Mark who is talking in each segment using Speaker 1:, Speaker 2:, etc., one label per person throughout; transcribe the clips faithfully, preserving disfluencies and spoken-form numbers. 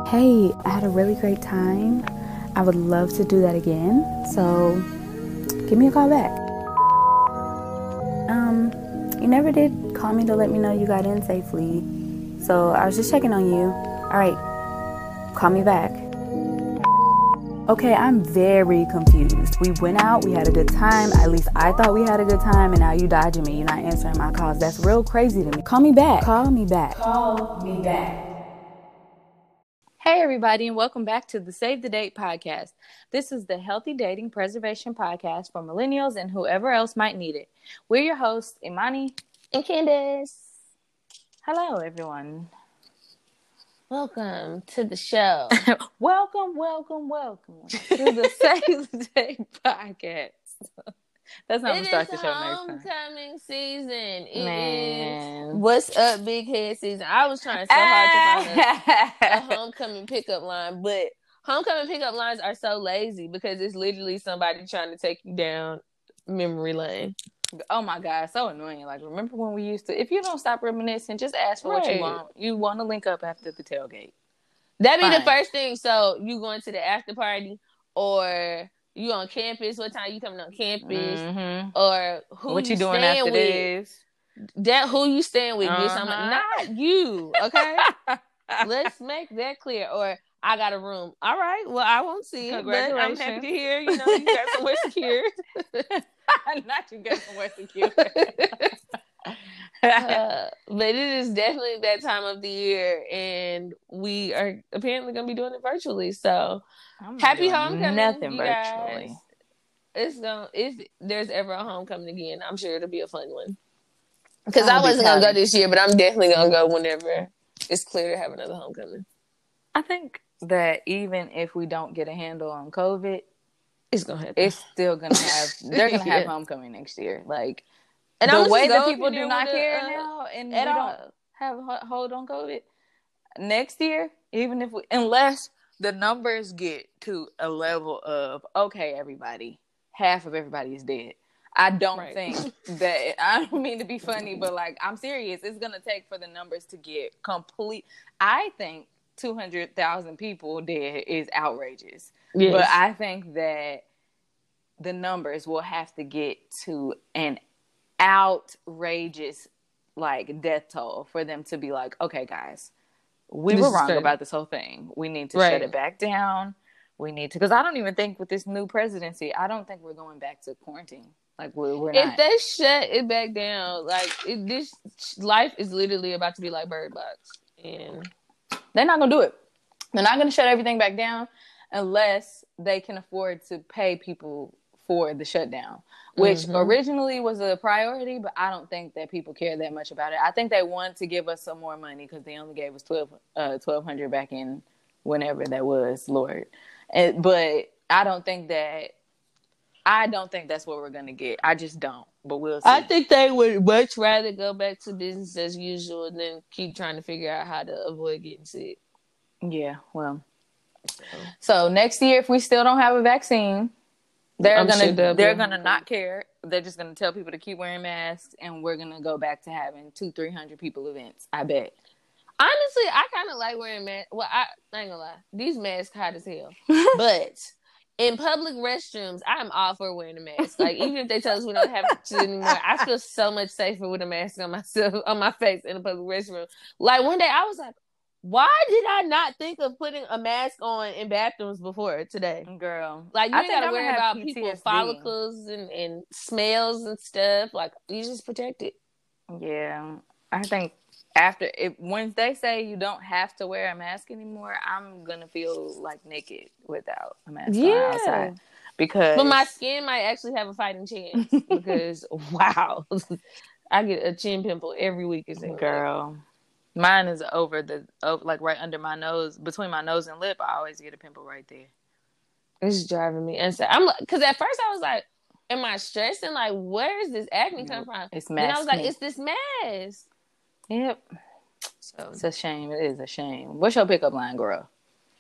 Speaker 1: Hey, I had a really great time. I would love to do that again. So give me a call back. Um, you never did call me to let me know you got in safely. So I was just checking on you. All right, call me back. Okay, I'm very confused. We went out, we had a good time. At least I thought we had a good time, and now you dodging me. You're not answering my calls. That's real crazy to me. Call me back. Call me back. Call me back.
Speaker 2: Hey, everybody, and welcome back to the Save the Date podcast. This is the Healthy Dating Preservation podcast for millennials and whoever else might need it. We're your hosts, Imani
Speaker 3: and Candace.
Speaker 2: Hello, everyone.
Speaker 3: Welcome to the show.
Speaker 2: welcome, welcome, welcome to the Save the Date podcast. That's how I'm going to start the show next time.
Speaker 3: Homecoming season. It
Speaker 2: Man.
Speaker 3: Is what's up, big head season. I was trying so hard to find a, a homecoming pickup line, but homecoming pickup lines are so lazy because it's literally somebody trying to take you down memory lane.
Speaker 2: Oh my God, so annoying. Like, remember when we used to, if you don't stop reminiscing, just ask for right. what you want. You want to link up after the tailgate.
Speaker 3: That'd be Fine. The first thing. So, you going to the after party or you on campus? What time you coming on campus?
Speaker 2: Mm-hmm.
Speaker 3: Or who
Speaker 2: what
Speaker 3: you,
Speaker 2: you doing
Speaker 3: staying
Speaker 2: after
Speaker 3: with?
Speaker 2: this?
Speaker 3: That who you staying with?
Speaker 2: Uh-huh.
Speaker 3: Get something, not you, okay? Let's make that clear. Or I got a room. All right. Well, I won't see it, but I'm happy to hear. You know, you got somewhere secured.
Speaker 2: Not you got somewhere secured.
Speaker 3: uh, but it is definitely that time of the year, and we are apparently going to be doing it virtually. So
Speaker 2: I'm
Speaker 3: happy homecoming!
Speaker 2: Nothing
Speaker 3: you
Speaker 2: virtually.
Speaker 3: Guys. It's gonna if there's ever a homecoming again, I'm sure it'll be a fun one. Because I wasn't gonna go this year, but I'm definitely gonna go whenever it's clear to have another homecoming.
Speaker 2: I think that even if we don't get a handle on COVID,
Speaker 3: it's gonna happen.
Speaker 2: It's still gonna have. They're gonna have yeah. homecoming next year. Like,
Speaker 3: and
Speaker 2: the way that people do not care
Speaker 3: uh,
Speaker 2: now, and
Speaker 3: at
Speaker 2: we
Speaker 3: all.
Speaker 2: don't have a hold on COVID next year. Even if we, unless the numbers get to a level of okay, everybody, half of everybody is dead. I don't right. think that, I don't mean to be funny, but like, I'm serious. It's going to take for the numbers to get complete. I think two hundred thousand people dead is outrageous. Yes. But I think that the numbers will have to get to an outrageous, like, death toll for them to be like, okay, guys, we this were wrong about this whole thing. We need to right. shut it back down. We need to, because I don't even think with this new presidency, I don't think we're going back to quarantine. Like, we're, we're not.
Speaker 3: If they shut it back down, like, it, this life is literally about to be like Bird Box. And
Speaker 2: they're not going to do it. They're not going to shut everything back down unless they can afford to pay people for the shutdown, which mm-hmm. originally was a priority, but I don't think that people care that much about it. I think they want to give us some more money because they only gave us twelve, uh, twelve hundred back in whenever that was, Lord. And, but I don't think that, I don't think that's what we're going to get. I just don't, but we'll see.
Speaker 3: I think they would much rather go back to business as usual than keep trying to figure out how to avoid getting sick.
Speaker 2: Yeah, well. So, so next year, if we still don't have a vaccine, they're going sure to they're going to not care. They're just going to tell people to keep wearing masks, and we're going to go back to having two, three hundred people events, I bet.
Speaker 3: Honestly, I kind of like wearing masks. Well, I, I ain't gonna lie. These masks hot as hell. But in public restrooms, I'm all for wearing a mask. Like, even if they tell us we don't have to anymore, I feel so much safer with a mask on myself, on my face in a public restroom. Like, one day I was like, why did I not think of putting a mask on in bathrooms before today?
Speaker 2: Girl.
Speaker 3: Like, you I ain't got to worry about P T S D. People follicles and, and smells and stuff. Like, you just protect it.
Speaker 2: Yeah. I think after, if, when they say you don't have to wear a mask anymore, I'm going to feel like naked without a mask yeah. on outside. Because...
Speaker 3: But my skin might actually have a fighting chance. Because, wow. I get a chin pimple every week.
Speaker 2: Girl. Mine is over the, over, like right under my nose, between my nose and lip. I always get a pimple right there.
Speaker 3: It's driving me insane. I'm because at first I was like, "Am I stressing? Like, where is this acne come from?"
Speaker 2: It's
Speaker 3: mask. Then I was like, "It's this mask."
Speaker 2: Yep. So it's a shame. It is a shame. What's your pickup line, girl?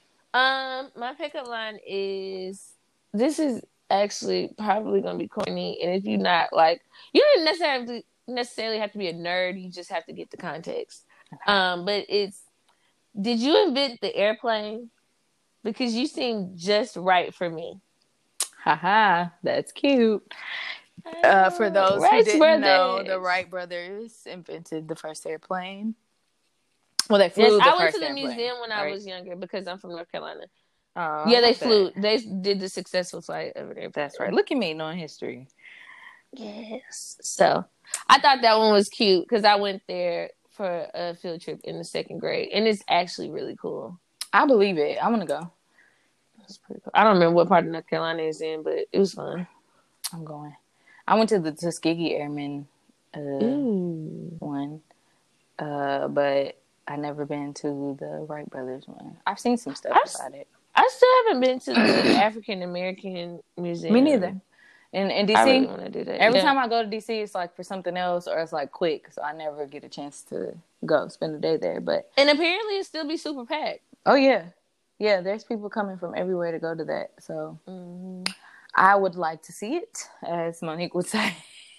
Speaker 3: Um, my pickup line is this is actually probably gonna be corny, and if you're not like, you don't necessarily necessarily have to be a nerd. You just have to get the context. Um, but it's Did you invent the airplane? Because you seem just right for me.
Speaker 2: Haha, that's cute. Uh, for those
Speaker 3: Wright
Speaker 2: who didn't
Speaker 3: brothers.
Speaker 2: know, the Wright brothers invented the first airplane. Well, they flew
Speaker 3: Yes,
Speaker 2: the
Speaker 3: I
Speaker 2: first
Speaker 3: went to the
Speaker 2: airplane,
Speaker 3: museum when I
Speaker 2: right?
Speaker 3: was younger because I'm from North Carolina.
Speaker 2: Oh,
Speaker 3: yeah, they
Speaker 2: love
Speaker 3: flew.
Speaker 2: that.
Speaker 3: They did the successful flight over there.
Speaker 2: That's right. Look at me knowing history.
Speaker 3: Yes. So I thought that one was cute because I went there for a field trip in the second grade, and it's actually really cool.
Speaker 2: I believe it. I want to go.
Speaker 3: It's pretty cool. I don't remember what part of North Carolina it's in, but it was fun.
Speaker 2: I'm going. I went to the Tuskegee Airmen uh,
Speaker 3: Ooh.
Speaker 2: one, uh, but I never been to the Wright Brothers one. I've seen some stuff
Speaker 3: I've,
Speaker 2: about it.
Speaker 3: I still haven't been to the African American Museum.
Speaker 2: Me neither. In, in D C,
Speaker 3: I really want to do that.
Speaker 2: Every
Speaker 3: yeah.
Speaker 2: time I go to D C, it's like for something else or it's like quick, so I never get a chance to go spend a day there. But
Speaker 3: and apparently it still be super packed.
Speaker 2: Oh yeah, yeah. There's people coming from everywhere to go to that. So
Speaker 3: mm-hmm.
Speaker 2: I would like to see it, as Monique would say.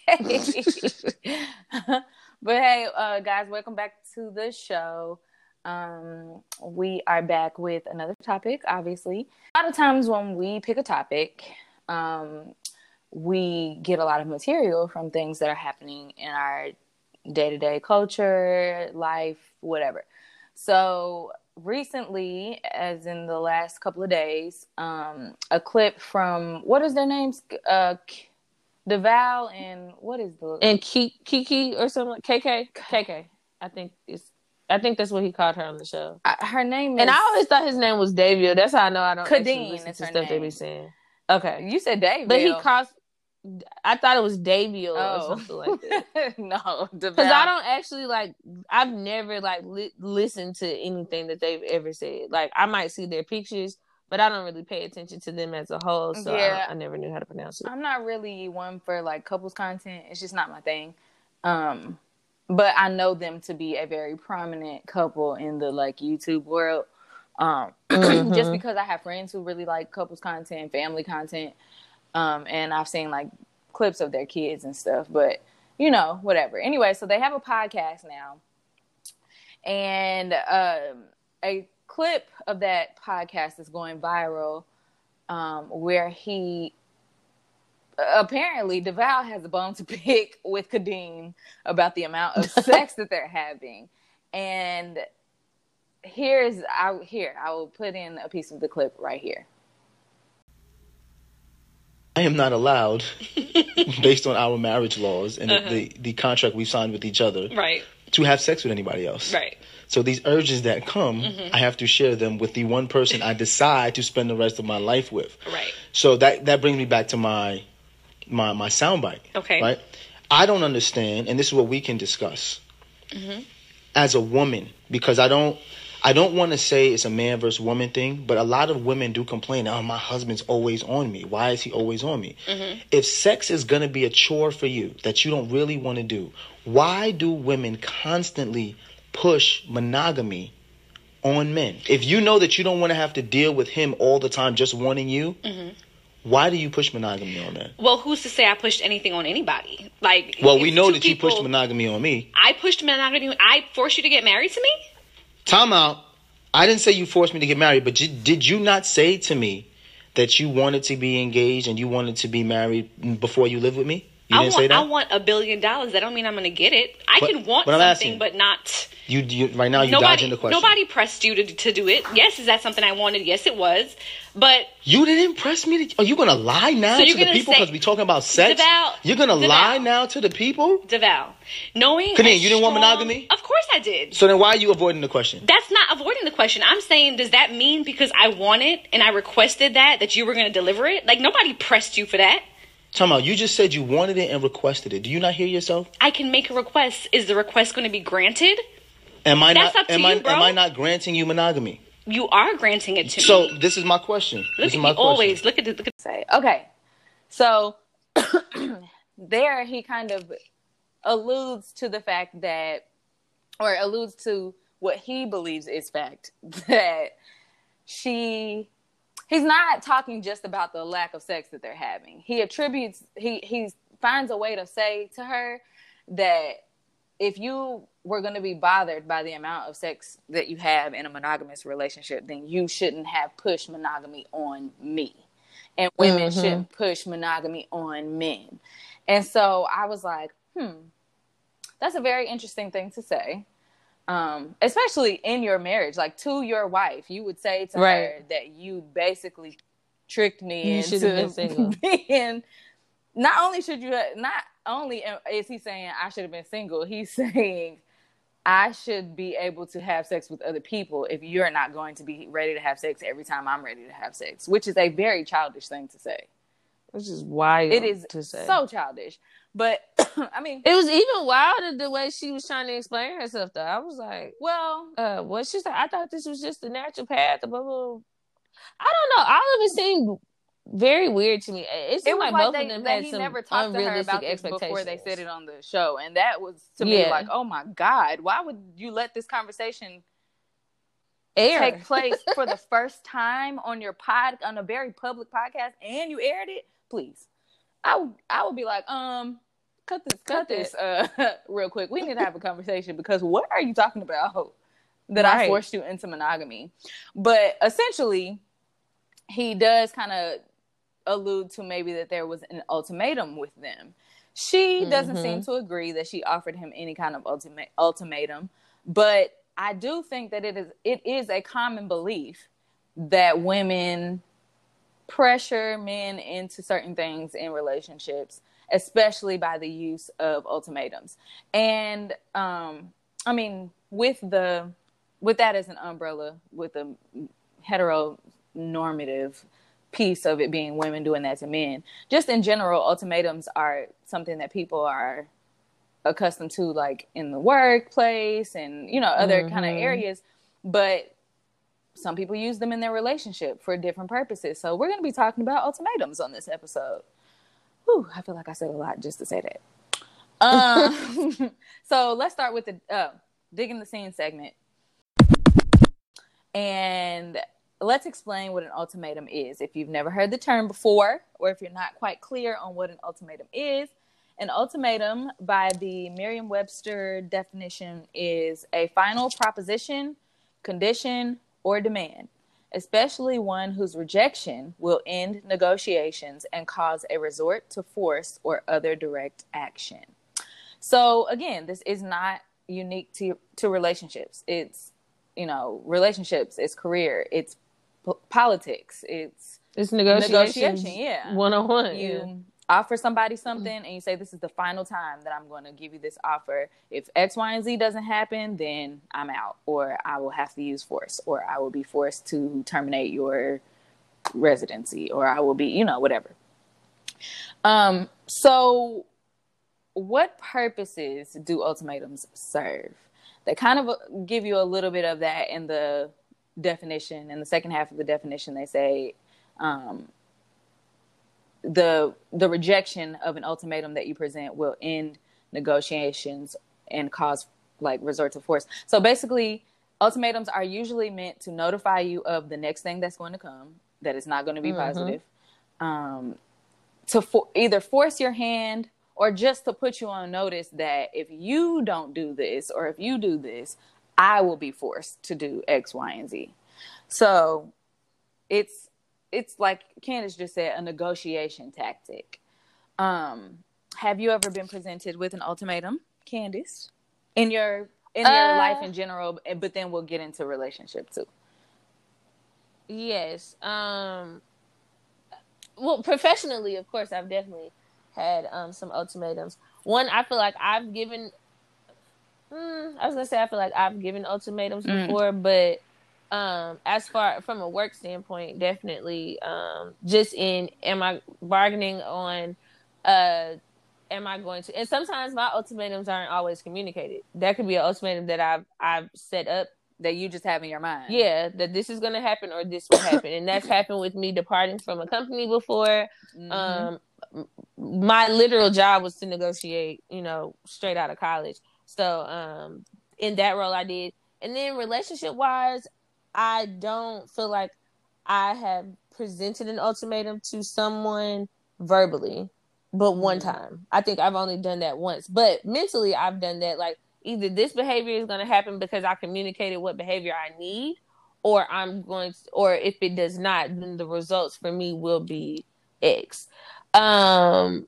Speaker 2: But hey, uh, guys, welcome back to the show. Um, we are back with another topic. Obviously, a lot of times when we pick a topic, um, we get a lot of material from things that are happening in our day-to-day culture, life, whatever. So recently, as in the last couple of days, um, a clip from, what is their names? Uh, DeVal and what is the...
Speaker 3: And Kiki or something like K K? K K. I think it's... I think that's what he called her on the show.
Speaker 2: Uh, her name is...
Speaker 3: And I always thought his name was Davio. That's how I know I don't
Speaker 2: Kadeen
Speaker 3: actually listen
Speaker 2: is
Speaker 3: to
Speaker 2: her
Speaker 3: stuff
Speaker 2: name.
Speaker 3: they be saying. Okay.
Speaker 2: You said Davio.
Speaker 3: But he calls... I thought it was Davio
Speaker 2: oh.
Speaker 3: or something like that.
Speaker 2: No,
Speaker 3: because I don't actually like. I've never like li- listened to anything that they've ever said. Like I might see their pictures, but I don't really pay attention to them as a whole. So yeah. I, I never knew how to pronounce it.
Speaker 2: I'm not really one for like couples content. It's just not my thing. Um, but I know them to be a very prominent couple in the like YouTube world. Um, mm-hmm. Just because I have friends who really like couples content, family content. Um, and I've seen like clips of their kids and stuff, but you know, whatever. Anyway, so they have a podcast now, and um, a clip of that podcast is going viral, um, where he apparently DeVal has a bone to pick with Kadeen about the amount of sex that they're having, and here's I here I will put in a piece of the clip right here.
Speaker 4: I am not allowed, based on our marriage laws and uh-huh. the, the contract we signed with each other,
Speaker 5: right.
Speaker 4: to have sex with anybody else.
Speaker 5: Right.
Speaker 4: So these urges that come, mm-hmm. I have to share them with the one person I decide to spend the rest of my life with.
Speaker 5: Right.
Speaker 4: So that, that brings me back to my my my soundbite.
Speaker 5: Okay.
Speaker 4: Right. I don't understand, and this is what we can discuss mm-hmm. as a woman, because I don't. I don't want to say it's a man versus woman thing, but a lot of women do complain, oh, my husband's always on me. Why is he always on me? Mm-hmm. If sex is going to be a chore for you that you don't really want to do, why do women constantly push monogamy on men? If you know that you don't want to have to deal with him all the time just wanting you, mm-hmm. why do you push monogamy on men?
Speaker 5: Well, who's to say I pushed anything on anybody? Like,
Speaker 4: well, we know that
Speaker 5: people,
Speaker 4: you pushed monogamy on me.
Speaker 5: I pushed monogamy. I forced you to get married to me?
Speaker 4: Time out. I didn't say you forced me to get married, but you, did you not say to me that you wanted to be engaged and you wanted to be married before you lived with me? You
Speaker 5: I
Speaker 4: didn't
Speaker 5: want,
Speaker 4: say that?
Speaker 5: I want a billion dollars. That don't mean I'm going to get it. I
Speaker 4: but,
Speaker 5: can want
Speaker 4: but
Speaker 5: something,
Speaker 4: asking,
Speaker 5: but not...
Speaker 4: You, you right now, you're
Speaker 5: nobody,
Speaker 4: dodging the question.
Speaker 5: Nobody pressed you to, to do it. Yes, is that something I wanted? Yes, it was. But...
Speaker 4: You didn't press me to... Are you going to lie now
Speaker 5: so
Speaker 4: to the people because we're talking about sex?
Speaker 5: DeVal,
Speaker 4: you're going to
Speaker 5: DeVal,
Speaker 4: lie now to the people?
Speaker 5: DeVal. Knowing...
Speaker 4: Kadeen, you didn't
Speaker 5: strong,
Speaker 4: want monogamy?
Speaker 5: Of course I did.
Speaker 4: So then why are you avoiding the question?
Speaker 5: That's not avoiding the question. I'm saying, does that mean because I wanted and I requested that, that you were going to deliver it? Like, nobody pressed you for that.
Speaker 4: Time out. You just said you wanted it and requested it. Do you not hear yourself?
Speaker 5: I can make a request. Is the request going to be granted?
Speaker 4: Am I
Speaker 5: That's
Speaker 4: not?
Speaker 5: Up to
Speaker 4: am
Speaker 5: you,
Speaker 4: I?
Speaker 5: bro.
Speaker 4: Am I not granting you monogamy?
Speaker 5: You are granting it to
Speaker 4: so,
Speaker 5: me.
Speaker 4: So this is my question.
Speaker 5: Look
Speaker 4: this
Speaker 5: at
Speaker 4: is my
Speaker 5: you
Speaker 4: question.
Speaker 5: always look at the. Look at
Speaker 2: say okay. So there he kind of alludes to the fact that, or alludes to what he believes is fact, that she. He's not talking just about the lack of sex that they're having. He attributes, he he finds a way to say to her that if you were going to be bothered by the amount of sex that you have in a monogamous relationship, then you shouldn't have pushed monogamy on me. And women mm-hmm. shouldn't push monogamy on men. And so I was like, hmm, that's a very interesting thing to say. Um, especially in your marriage, like to your wife, you would say to right. her that you basically tricked me
Speaker 3: you
Speaker 2: into
Speaker 3: been single.
Speaker 2: being, not only should you, not only is he saying I should have been single, he's saying I should be able to have sex with other people if you're not going to be ready to have sex every time I'm ready to have sex, which is a very childish thing to say.
Speaker 3: Which is wild.
Speaker 2: It is
Speaker 3: to say.
Speaker 2: So childish. But I mean,
Speaker 3: it was even wilder the way she was trying to explain herself. Though I was like,
Speaker 2: "Well,
Speaker 3: uh, what she said? I thought this was just the natural path." Blah, blah, blah. I don't know. All of it seemed very weird to me. It seemed
Speaker 2: it was
Speaker 3: like,
Speaker 2: like
Speaker 3: both
Speaker 2: they,
Speaker 3: of them
Speaker 2: that
Speaker 3: had
Speaker 2: he
Speaker 3: some
Speaker 2: never talked to her about this before they said it on the show, and that was to me
Speaker 3: yeah.
Speaker 2: like, "Oh my God, why would you let this conversation
Speaker 3: air
Speaker 2: take place for the first time on your pod on a very public podcast and you aired it? Please." I would, I would be like, um, cut this, cut, cut this, uh, real quick. We need to have a conversation because what are you talking about that right. I forced you into monogamy? But essentially, he does kind of allude to maybe that there was an ultimatum with them. She doesn't mm-hmm. seem to agree that she offered him any kind of ultimate ultimatum, but I do think that it is it is a common belief that women pressure men into certain things in relationships, especially by the use of ultimatums. And um, I mean, with the with that as an umbrella, with the heteronormative piece of it being women doing that to men, just in general, ultimatums are something that people are accustomed to, like in the workplace and, you know, other mm-hmm. kind of areas. But some people use them in their relationship for different purposes. So we're going to be talking about ultimatums on this episode. Whew, I feel like I said a lot just to say that. Um, so let's start with the uh, digging the scene segment. And let's explain what an ultimatum is. If you've never heard the term before, or if you're not quite clear on what an ultimatum is, an ultimatum by the Merriam-Webster definition is a final proposition, condition, or demand, especially one whose rejection will end negotiations and cause a resort to force or other direct action. So again, this is not unique to to relationships. It's, you know, relationships, it's career, it's p- politics, it's
Speaker 3: it's negotiation,
Speaker 2: yeah.
Speaker 3: one on one.
Speaker 2: You
Speaker 3: yeah.
Speaker 2: offer somebody something and you say, this is the final time that I'm going to give you this offer. If X, Y, and Z doesn't happen, then I'm out, or I will have to use force, or I will be forced to terminate your residency, or I will be, you know, whatever. Um, so what purposes do ultimatums serve? They kind of give you a little bit of that in the definition. In the second half of the definition, they say, um, the the rejection of an ultimatum that you present will end negotiations and cause like resort to force. So basically, ultimatums are usually meant to notify you of the next thing that's going to come, that is not going to be mm-hmm. positive, um, to for- either force your hand or just to put you on notice that if you don't do this or if you do this, I will be forced to do X, Y, and Z. So it's It's like Candace just said, a negotiation tactic. Um, have you ever been presented with an ultimatum, Candace, in your in your uh, life in general? But then we'll get into relationship too.
Speaker 3: Yes. Um, well, professionally, of course, I've definitely had um, some ultimatums. One, I feel like I've given. Mm, I was gonna say I feel like I've given ultimatums mm. before, but. Um, as far from a work standpoint, definitely, um, just in, am I bargaining on, uh, am I going to, and sometimes my ultimatums aren't always communicated. That could be an ultimatum that I've, I've set up
Speaker 2: that you just have in your mind.
Speaker 3: Yeah. That this is going to happen or this will happen. And that's happened with me departing from a company before. Mm-hmm. Um, my literal job was to negotiate, you know, straight out of college. So, um, in that role I did. And then relationship wise, I don't feel like I have presented an ultimatum to someone verbally, but one time. I think I've only done that once. But mentally, I've done that. Like, either this behavior is going to happen because I communicated what behavior I need, or I'm going to, or if it does not, then the results for me will be X. Um,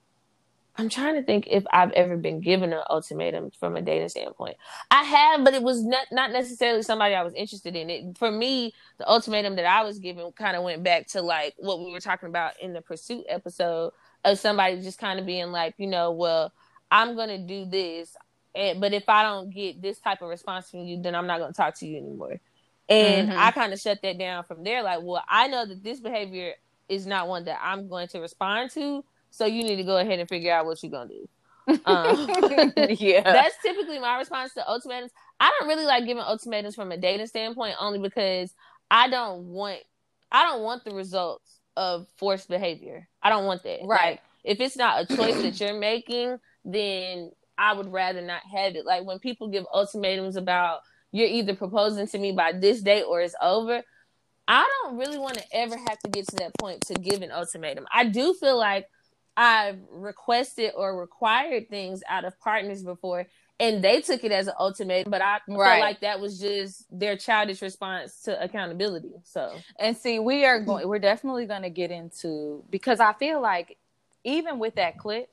Speaker 3: I'm trying to think if I've ever been given an ultimatum from a dating standpoint. I have, but it was not, not necessarily somebody I was interested in. It, for me, the ultimatum that I was given kind of went back to like what we were talking about in the Pursuit episode of somebody just kind of being like, you know, well, I'm going to do this, and, but if I don't get this type of response from you, then I'm not going to talk to you anymore. And mm-hmm. I kind of shut that down from there. Like, well, I know that this behavior is not one that I'm going to respond to. So you need to go ahead and figure out what you're going to do. Um, yeah. That's typically my response to ultimatums. I don't really like giving ultimatums from a dating standpoint, only because I don't want, I don't want the results of forced behavior. I don't want that.
Speaker 2: Right.
Speaker 3: Like, if it's not a choice that you're making, then I would rather not have it. Like when people give ultimatums about you're either proposing to me by this date or it's over, I don't really want to ever have to get to that point to give an ultimatum. I do feel like I've requested or required things out of partners before, and they took it as an ultimatum, but I right. feel like that was just their childish response to accountability. So,
Speaker 2: and see, we are going, we're definitely going to get into, because I feel like even with that clip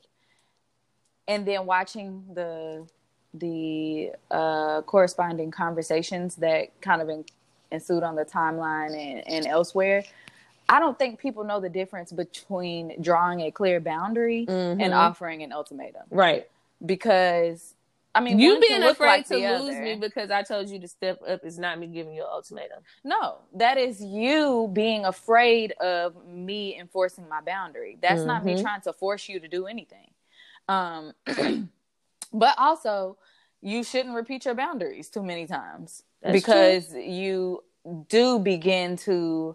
Speaker 2: and then watching the, the uh, corresponding conversations that kind of in, ensued on the timeline and, and elsewhere, I don't think people know the difference between drawing a clear boundary mm-hmm. and offering an ultimatum.
Speaker 3: Right.
Speaker 2: Because, I mean,
Speaker 3: you being afraid
Speaker 2: like
Speaker 3: to lose
Speaker 2: other.
Speaker 3: me because I told you to step up is not me giving you an ultimatum.
Speaker 2: No, that is you being afraid of me enforcing my boundary. That's mm-hmm. not me trying to force you to do anything. Um, but also, you shouldn't repeat your boundaries too many times. That's because true. You do begin to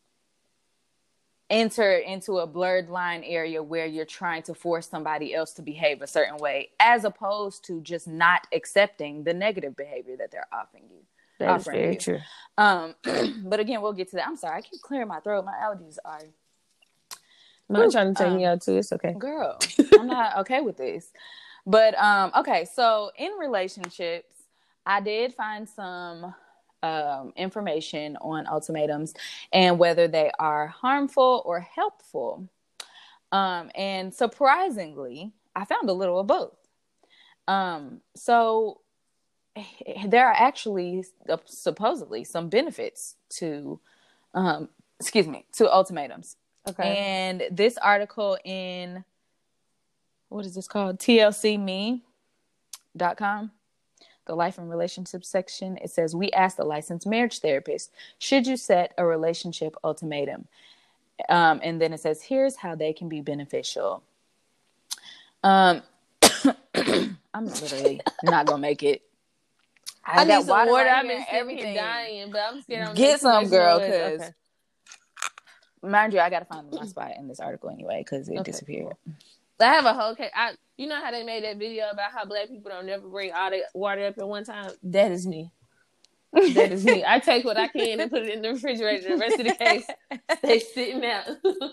Speaker 2: enter into a blurred line area where you're trying to force somebody else to behave a certain way, as opposed to just not accepting the negative behavior that they're offering you.
Speaker 3: That is very you. True.
Speaker 2: Um, but again, we'll get to that. I'm sorry, I keep clearing my throat. My allergies are.
Speaker 3: I'm not trying to take um, me out too. It's okay,
Speaker 2: girl. I'm not okay with this. But um, okay, so in relationships, I did find some Um, information on ultimatums and whether they are harmful or helpful. Um, and surprisingly, I found a little of both. Um, so there are actually uh, supposedly some benefits to, um, excuse me, to ultimatums. Okay. And this article in, what is this called? T L C me dot com. The life and relationship section, it says, we asked a licensed marriage therapist, should you set a relationship ultimatum? Um, and then it says, here's how they can be beneficial. Um, I'm literally not going to make it.
Speaker 3: I, I got need some water. water. I've been everything dying, but I'm scared. I'm
Speaker 2: Get some, girl, because okay. mind you, I got to find my spot in this article anyway, because it okay, disappeared.
Speaker 3: Cool. I have a whole case. I, you know how they made that video about how black people don't never bring all the water up at one time? That is me. That is me. I take what I can and put it in the refrigerator. The rest of the case stay sitting out.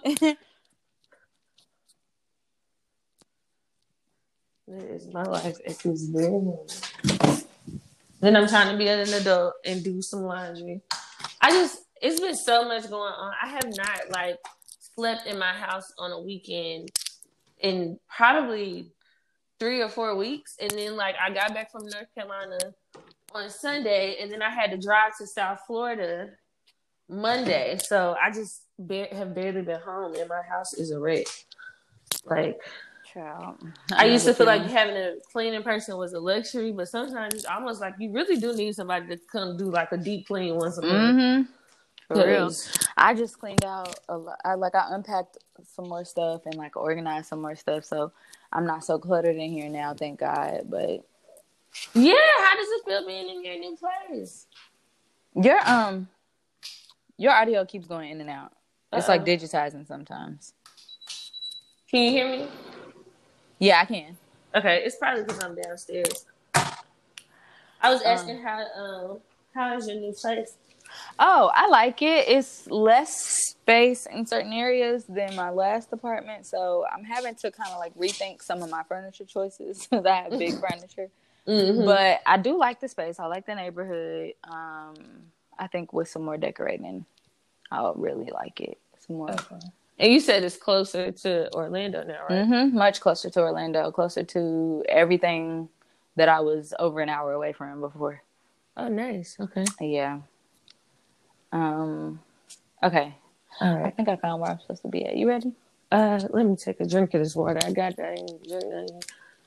Speaker 3: That is my life at this very moment. Then I'm trying to be an adult and do some laundry. I just, it's been so much going on. I have not like slept in my house on a weekend in probably three or four weeks. And then like I got back from North Carolina on Sunday and then I had to drive to South Florida Monday. So I just ba- have barely been home and my house is a wreck. Like, Child. I, I used to feel like having a cleaning person was a luxury, but sometimes it's almost like you really do need somebody to come do like a deep clean once a month.
Speaker 2: Mm-hmm. For real. I just cleaned out a lot. I, like I unpacked some more stuff and like organized some more stuff, so I'm not so cluttered in here now, thank God. But
Speaker 3: yeah, how does it feel being in your new place?
Speaker 2: Your um, your audio keeps going in and out. It's Uh-oh. like digitizing sometimes.
Speaker 3: Can you hear me?
Speaker 2: Yeah, I can.
Speaker 3: Okay, it's probably because I'm downstairs. I was asking um, how um how is your new place?
Speaker 2: Oh, I like it. It's less space in certain areas than my last apartment, so I'm having to kind of like rethink some of my furniture choices because I have big furniture.
Speaker 3: Mm-hmm.
Speaker 2: But I do like the space. I like the neighborhood. Um, I think with some more decorating, I'll really like it. Some more.
Speaker 3: Okay. And you said it's closer to Orlando now, right?
Speaker 2: Mm-hmm. Much closer to Orlando, closer to everything that I was over an hour away from before.
Speaker 3: Oh, nice. Okay.
Speaker 2: Yeah. Um. Okay.
Speaker 3: All right.
Speaker 2: I think I found where I'm supposed to be at. You ready?
Speaker 3: Uh, let me take a drink of this water. I got that. Drink that.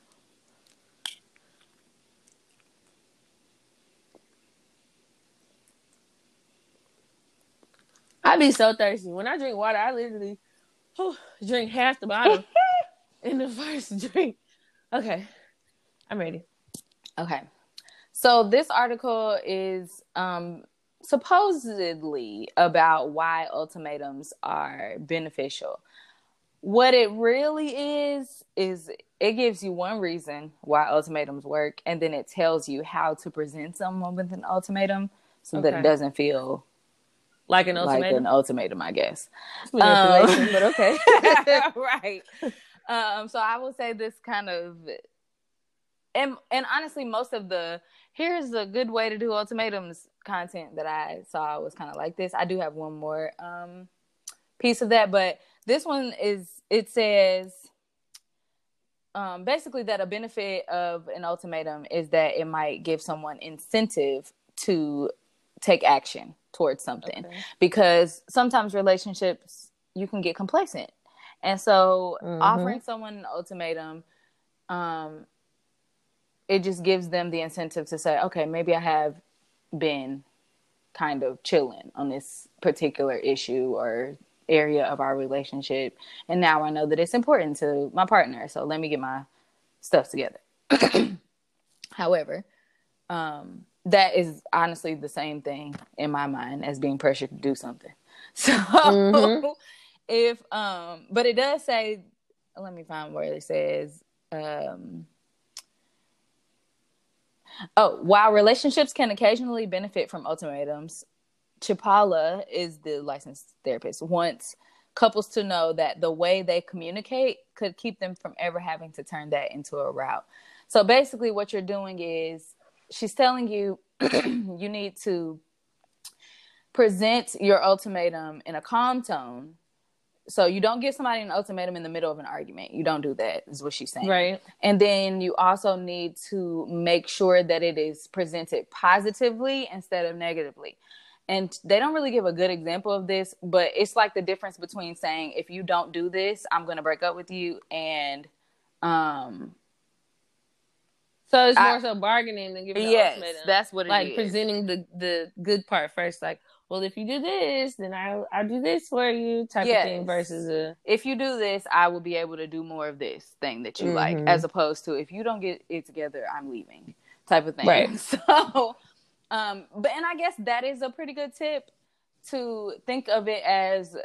Speaker 3: I be so thirsty. When I drink water, I literally whew, drink half the bottle in the first drink. Okay. I'm ready.
Speaker 2: Okay. So this article is um, supposedly about why ultimatums are beneficial. What it really is, is it gives you one reason why ultimatums work, and then it tells you how to present someone with an ultimatum so
Speaker 3: Okay.
Speaker 2: that it doesn't feel
Speaker 3: Like an
Speaker 2: like
Speaker 3: ultimatum?
Speaker 2: an ultimatum, I guess.
Speaker 3: Manipulation,
Speaker 2: Um,
Speaker 3: but okay.
Speaker 2: right. Um, so I will say this kind of, and, and honestly, most of the, here's a good way to do ultimatums content that I saw was kind of like this. I do have one more um, piece of that, but this one is, it says, um, basically that a benefit of an ultimatum is that it might give someone incentive to take action towards something. Okay. Because sometimes relationships, you can get complacent. And so mm-hmm. offering someone an ultimatum, um, it just gives them the incentive to say, okay, maybe I have been kind of chilling on this particular issue or area of our relationship. And now I know that it's important to my partner. So let me get my stuff together. However, um, that is honestly the same thing in my mind as being pressured to do something. So mm-hmm. if, um, but it does say, let me find where it says, um, oh, while relationships can occasionally benefit from ultimatums, Chapala is the licensed therapist, wants couples to know that the way they communicate could keep them from ever having to turn that into a route. So basically what you're doing is she's telling you you need to present your ultimatum in a calm tone. So you don't give somebody an ultimatum in the middle of an argument. You don't do that, is what she's saying.
Speaker 3: Right.
Speaker 2: And then you also need to make sure that it is presented positively instead of negatively. And they don't really give a good example of this, but it's like the difference between saying, if you don't do this, I'm going to break up with you. And, um,
Speaker 3: so it's more
Speaker 2: I,
Speaker 3: so bargaining than giving
Speaker 2: yes,
Speaker 3: an ultimatum.
Speaker 2: That's what it
Speaker 3: like
Speaker 2: is.
Speaker 3: Like presenting the, the good part first. Like, well, if you do this, then I'll, I'll do this for you type yes. of thing versus a...
Speaker 2: if you do this, I will be able to do more of this thing that you mm-hmm. like, as opposed to if you don't get it together, I'm leaving type of thing.
Speaker 3: Right.
Speaker 2: So, um, but, and I guess that is a pretty good tip to think of it as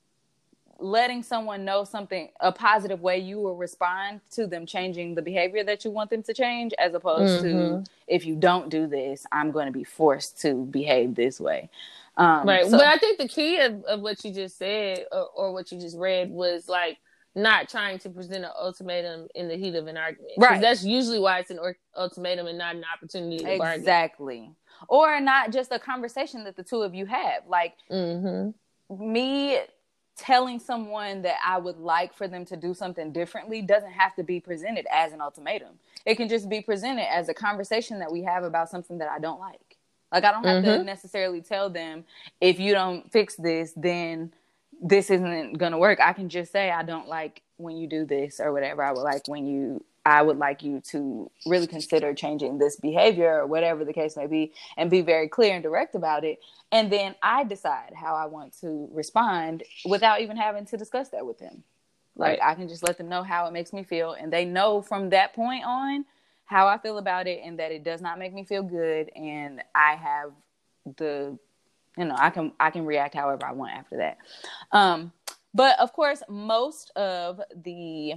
Speaker 2: letting someone know something, a positive way you will respond to them changing the behavior that you want them to change, as opposed mm-hmm. to if you don't do this, I'm going to be forced to behave this way. Um,
Speaker 3: right.
Speaker 2: So,
Speaker 3: but I think the key of, of what you just said or, or what you just read was like not trying to present an ultimatum in the heat of an argument.
Speaker 2: Right.
Speaker 3: That's usually why it's an or- ultimatum and not an opportunity to bargain.
Speaker 2: Exactly. Or not just a conversation that the two of you have. Like mm-hmm. me telling someone that I would like for them to do something differently doesn't have to be presented as an ultimatum. It can just be presented as a conversation that we have about something that I don't like. Like, I don't have mm-hmm. to necessarily tell them, if you don't fix this, then this isn't going to work. I can just say, I don't like when you do this or whatever. I would like when you, I would like you to really consider changing this behavior or whatever the case may be, and be very clear and direct about it. And then I decide how I want to respond without even having to discuss that with them. Like, right. I can just let them know how it makes me feel. And they know from that point on how I feel about it, and that it does not make me feel good. And I have the, you know, I can, I can react however I want after that. Um, but of course, most of the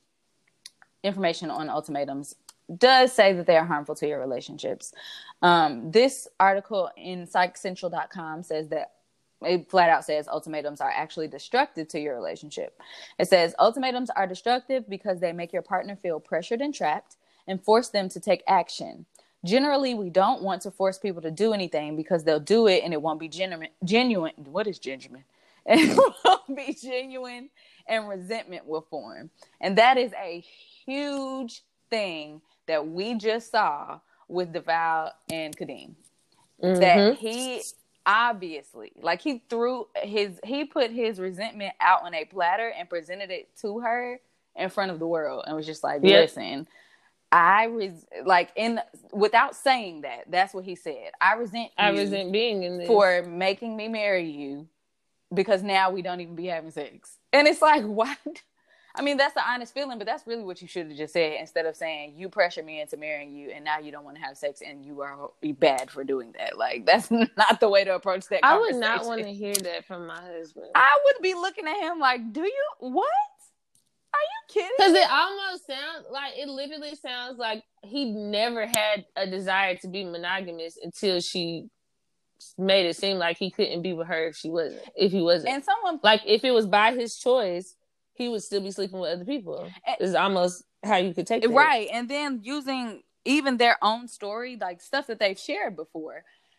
Speaker 2: information on ultimatums does say that they are harmful to your relationships. Um, this article in psych central dot com says that it flat out says ultimatums are actually destructive to your relationship. It says ultimatums are destructive because they make your partner feel pressured and trapped, and force them to take action. Generally, we don't want to force people to do anything because they'll do it and it won't be genuine. Genuine. What is genuine? It won't be genuine, and resentment will form. And that is a huge thing that we just saw with Deval and Kadeem. Mm-hmm. That he obviously, like he threw his, he put his resentment out on a platter and presented it to her in front of the world and was just like, yep. listen, I res- like in without saying that, that's what he said. I resent you
Speaker 3: I resent being in this
Speaker 2: for making me marry you because now we don't even be having sex. And it's like, what? I mean, that's the honest feeling, but that's really what you should have just said instead of saying you pressure me into marrying you and now you don't want to have sex and you are bad for doing that. Like, that's not the way to approach that conversation.
Speaker 3: I would not want to hear that from my husband.
Speaker 2: I would be looking at him like, do you, what? Are you kidding?
Speaker 3: Because it almost sounds like, it literally sounds like he never had a desire to be monogamous until she made it seem like he couldn't be with her if she wasn't, if he wasn't.
Speaker 2: And someone,
Speaker 3: like, if it was by his choice, he would still be sleeping with other people. Is almost how you could take it.
Speaker 2: Right. And then using even their own story, like stuff that they've shared before,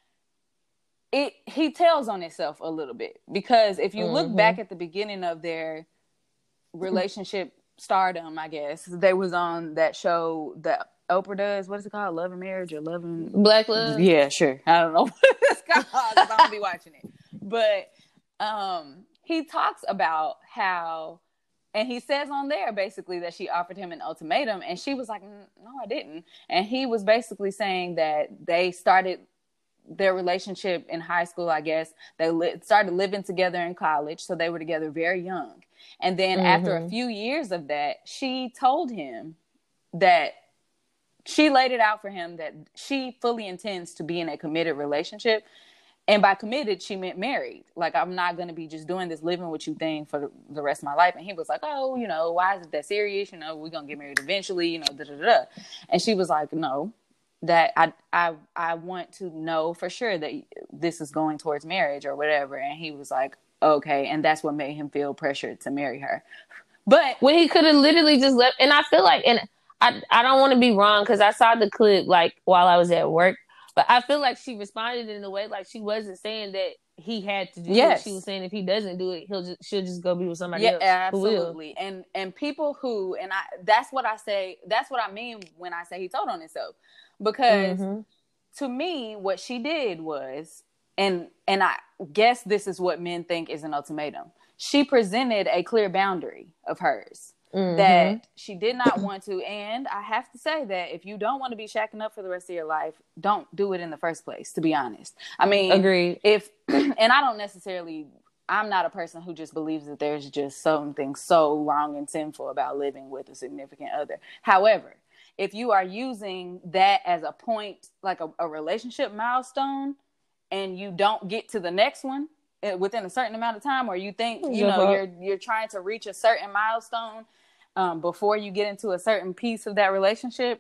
Speaker 2: it he tells on himself a little bit. Because if you mm-hmm. look back at the beginning of their relationship stardom, I guess, they was on that show that Oprah does. What is it called? Love and Marriage or Love and...
Speaker 3: Black Love?
Speaker 2: Yeah, sure. I don't know what it's called because I'm going to be watching it. But um, he talks about how... And he says on there, basically, that she offered him an ultimatum. And she was like, no, I didn't. And he was basically saying that they started their relationship in high school, I guess. They li- started living together in college. So they were together very young. And then mm-hmm. after a few years of that, she told him that she laid it out for him that she fully intends to be in a committed relationship. And by committed, she meant married. Like, I'm not going to be just doing this living with you thing for the, the rest of my life. And he was like, oh, you know, why is it that serious? You know, we're going to get married eventually, you know, da da da. And she was like, no, that I, I, I want to know for sure that this is going towards marriage or whatever. And he was like, okay. And that's what made him feel pressured to marry her. But
Speaker 3: when he could have literally just left. And I feel like, and I, I don't want to be wrong because I saw the clip like while I was at work. But I feel like she responded in a way like she wasn't saying that he had to do yes. it. She was saying if he doesn't do it, he'll just she'll just go be with somebody
Speaker 2: yeah,
Speaker 3: else.
Speaker 2: Absolutely. And and people who and I that's what I say. That's what I mean when I say he told on himself. Because mm-hmm. to me, what she did was, and and I guess this is what men think is an ultimatum. She presented a clear boundary of hers. Mm-hmm. That she did not want to. And I have to say that if you don't want to be shacking up for the rest of your life, don't do it in the first place, to be honest. I mean,
Speaker 3: agreed.
Speaker 2: If, and I don't necessarily, I'm not a person who just believes that there's just something so wrong and sinful about living with a significant other. However, if you are using that as a point, like a, a relationship milestone, and you don't get to the next one within a certain amount of time, or you think, you know, you're you're trying to reach a certain milestone um, before you get into a certain piece of that relationship,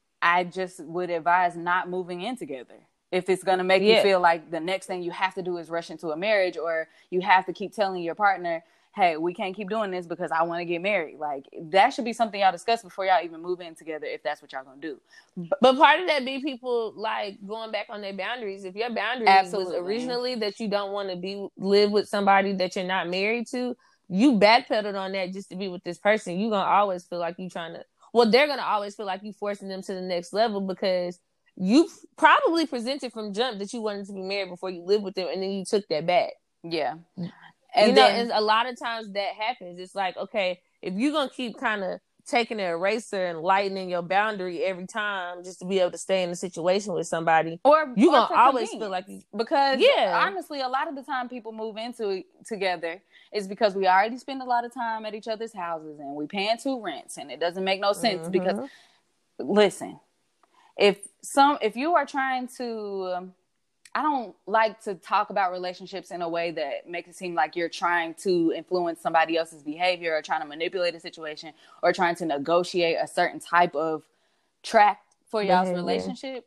Speaker 2: I just would advise not moving in together. If it's going to make yeah. you feel like the next thing you have to do is rush into a marriage, or you have to keep telling your partner, hey, we can't keep doing this because I want to get married. Like, that should be something y'all discuss before y'all even move in together, if that's what y'all going to do.
Speaker 3: But, but part of that be people, like, going back on their boundaries. If your boundaries Absolutely. was originally that you don't want to be live with somebody that you're not married to, you backpedaled on that just to be with this person. You're going to always feel like you trying to, well, they're going to always feel like you forcing them to the next level because you probably presented from jump that you wanted to be married before you lived with them, and then you took that back.
Speaker 2: Yeah.
Speaker 3: And you know, then, and a lot of times that happens. It's like, okay, if you're going to keep kind of taking an eraser and lightening your boundary every time just to be able to stay in a situation with somebody,
Speaker 2: or
Speaker 3: you're going to always feel like you...
Speaker 2: Because, yeah. honestly, a lot of the time people move into together is because we already spend a lot of time at each other's houses and we paying two rents, and it doesn't make no sense mm-hmm. because, listen, if some if you are trying to... Um, I don't like to talk about relationships in a way that makes it seem like you're trying to influence somebody else's behavior or trying to manipulate a situation or trying to negotiate a certain type of track for y'all's mm-hmm. relationship.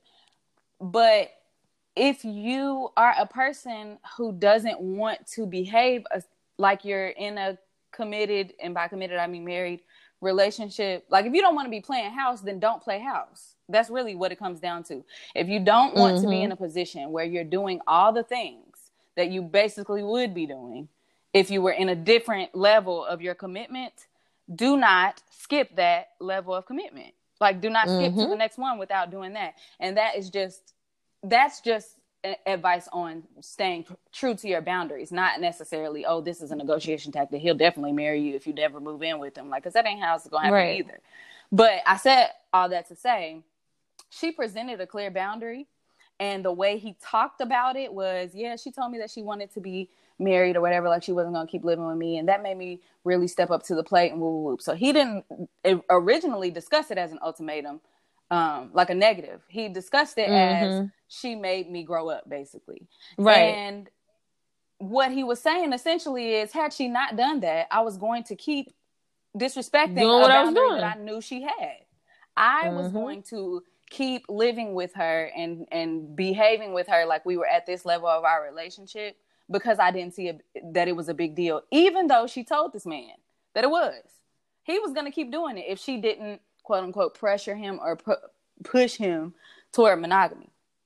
Speaker 2: But if you are a person who doesn't want to behave as, like you're in a committed, and by committed I mean married, relationship, like if you don't want to be playing house, then don't play house. That's really what it comes down to. If you don't want mm-hmm. to be in a position where you're doing all the things that you basically would be doing if you were in a different level of your commitment, do not skip that level of commitment. Like, do not skip mm-hmm. to the next one without doing that. And that is just, that's just advice on staying true to your boundaries, not necessarily, oh, this is a negotiation tactic. He'll definitely marry you if you never move in with him. Like, because that ain't how it's going to happen right. either. But I said all that to say, she presented a clear boundary. And the way he talked about it was, yeah, she told me that she wanted to be married or whatever, like she wasn't going to keep living with me. And that made me really step up to the plate and whoop, whoop, whoop. So he didn't originally discuss it as an ultimatum, um, like a negative. He discussed it mm-hmm. as she made me grow up, basically.
Speaker 3: Right.
Speaker 2: And what he was saying essentially is, had she not done that, I was going to keep disrespecting
Speaker 3: doing
Speaker 2: a
Speaker 3: what I was
Speaker 2: boundary
Speaker 3: doing.
Speaker 2: that I knew she had. I mm-hmm. was going to keep living with her and, and behaving with her like we were at this level of our relationship because I didn't see a, that it was a big deal, even though she told this man that it was. He was going to keep doing it if she didn't, quote unquote, pressure him or pu- push him toward monogamy.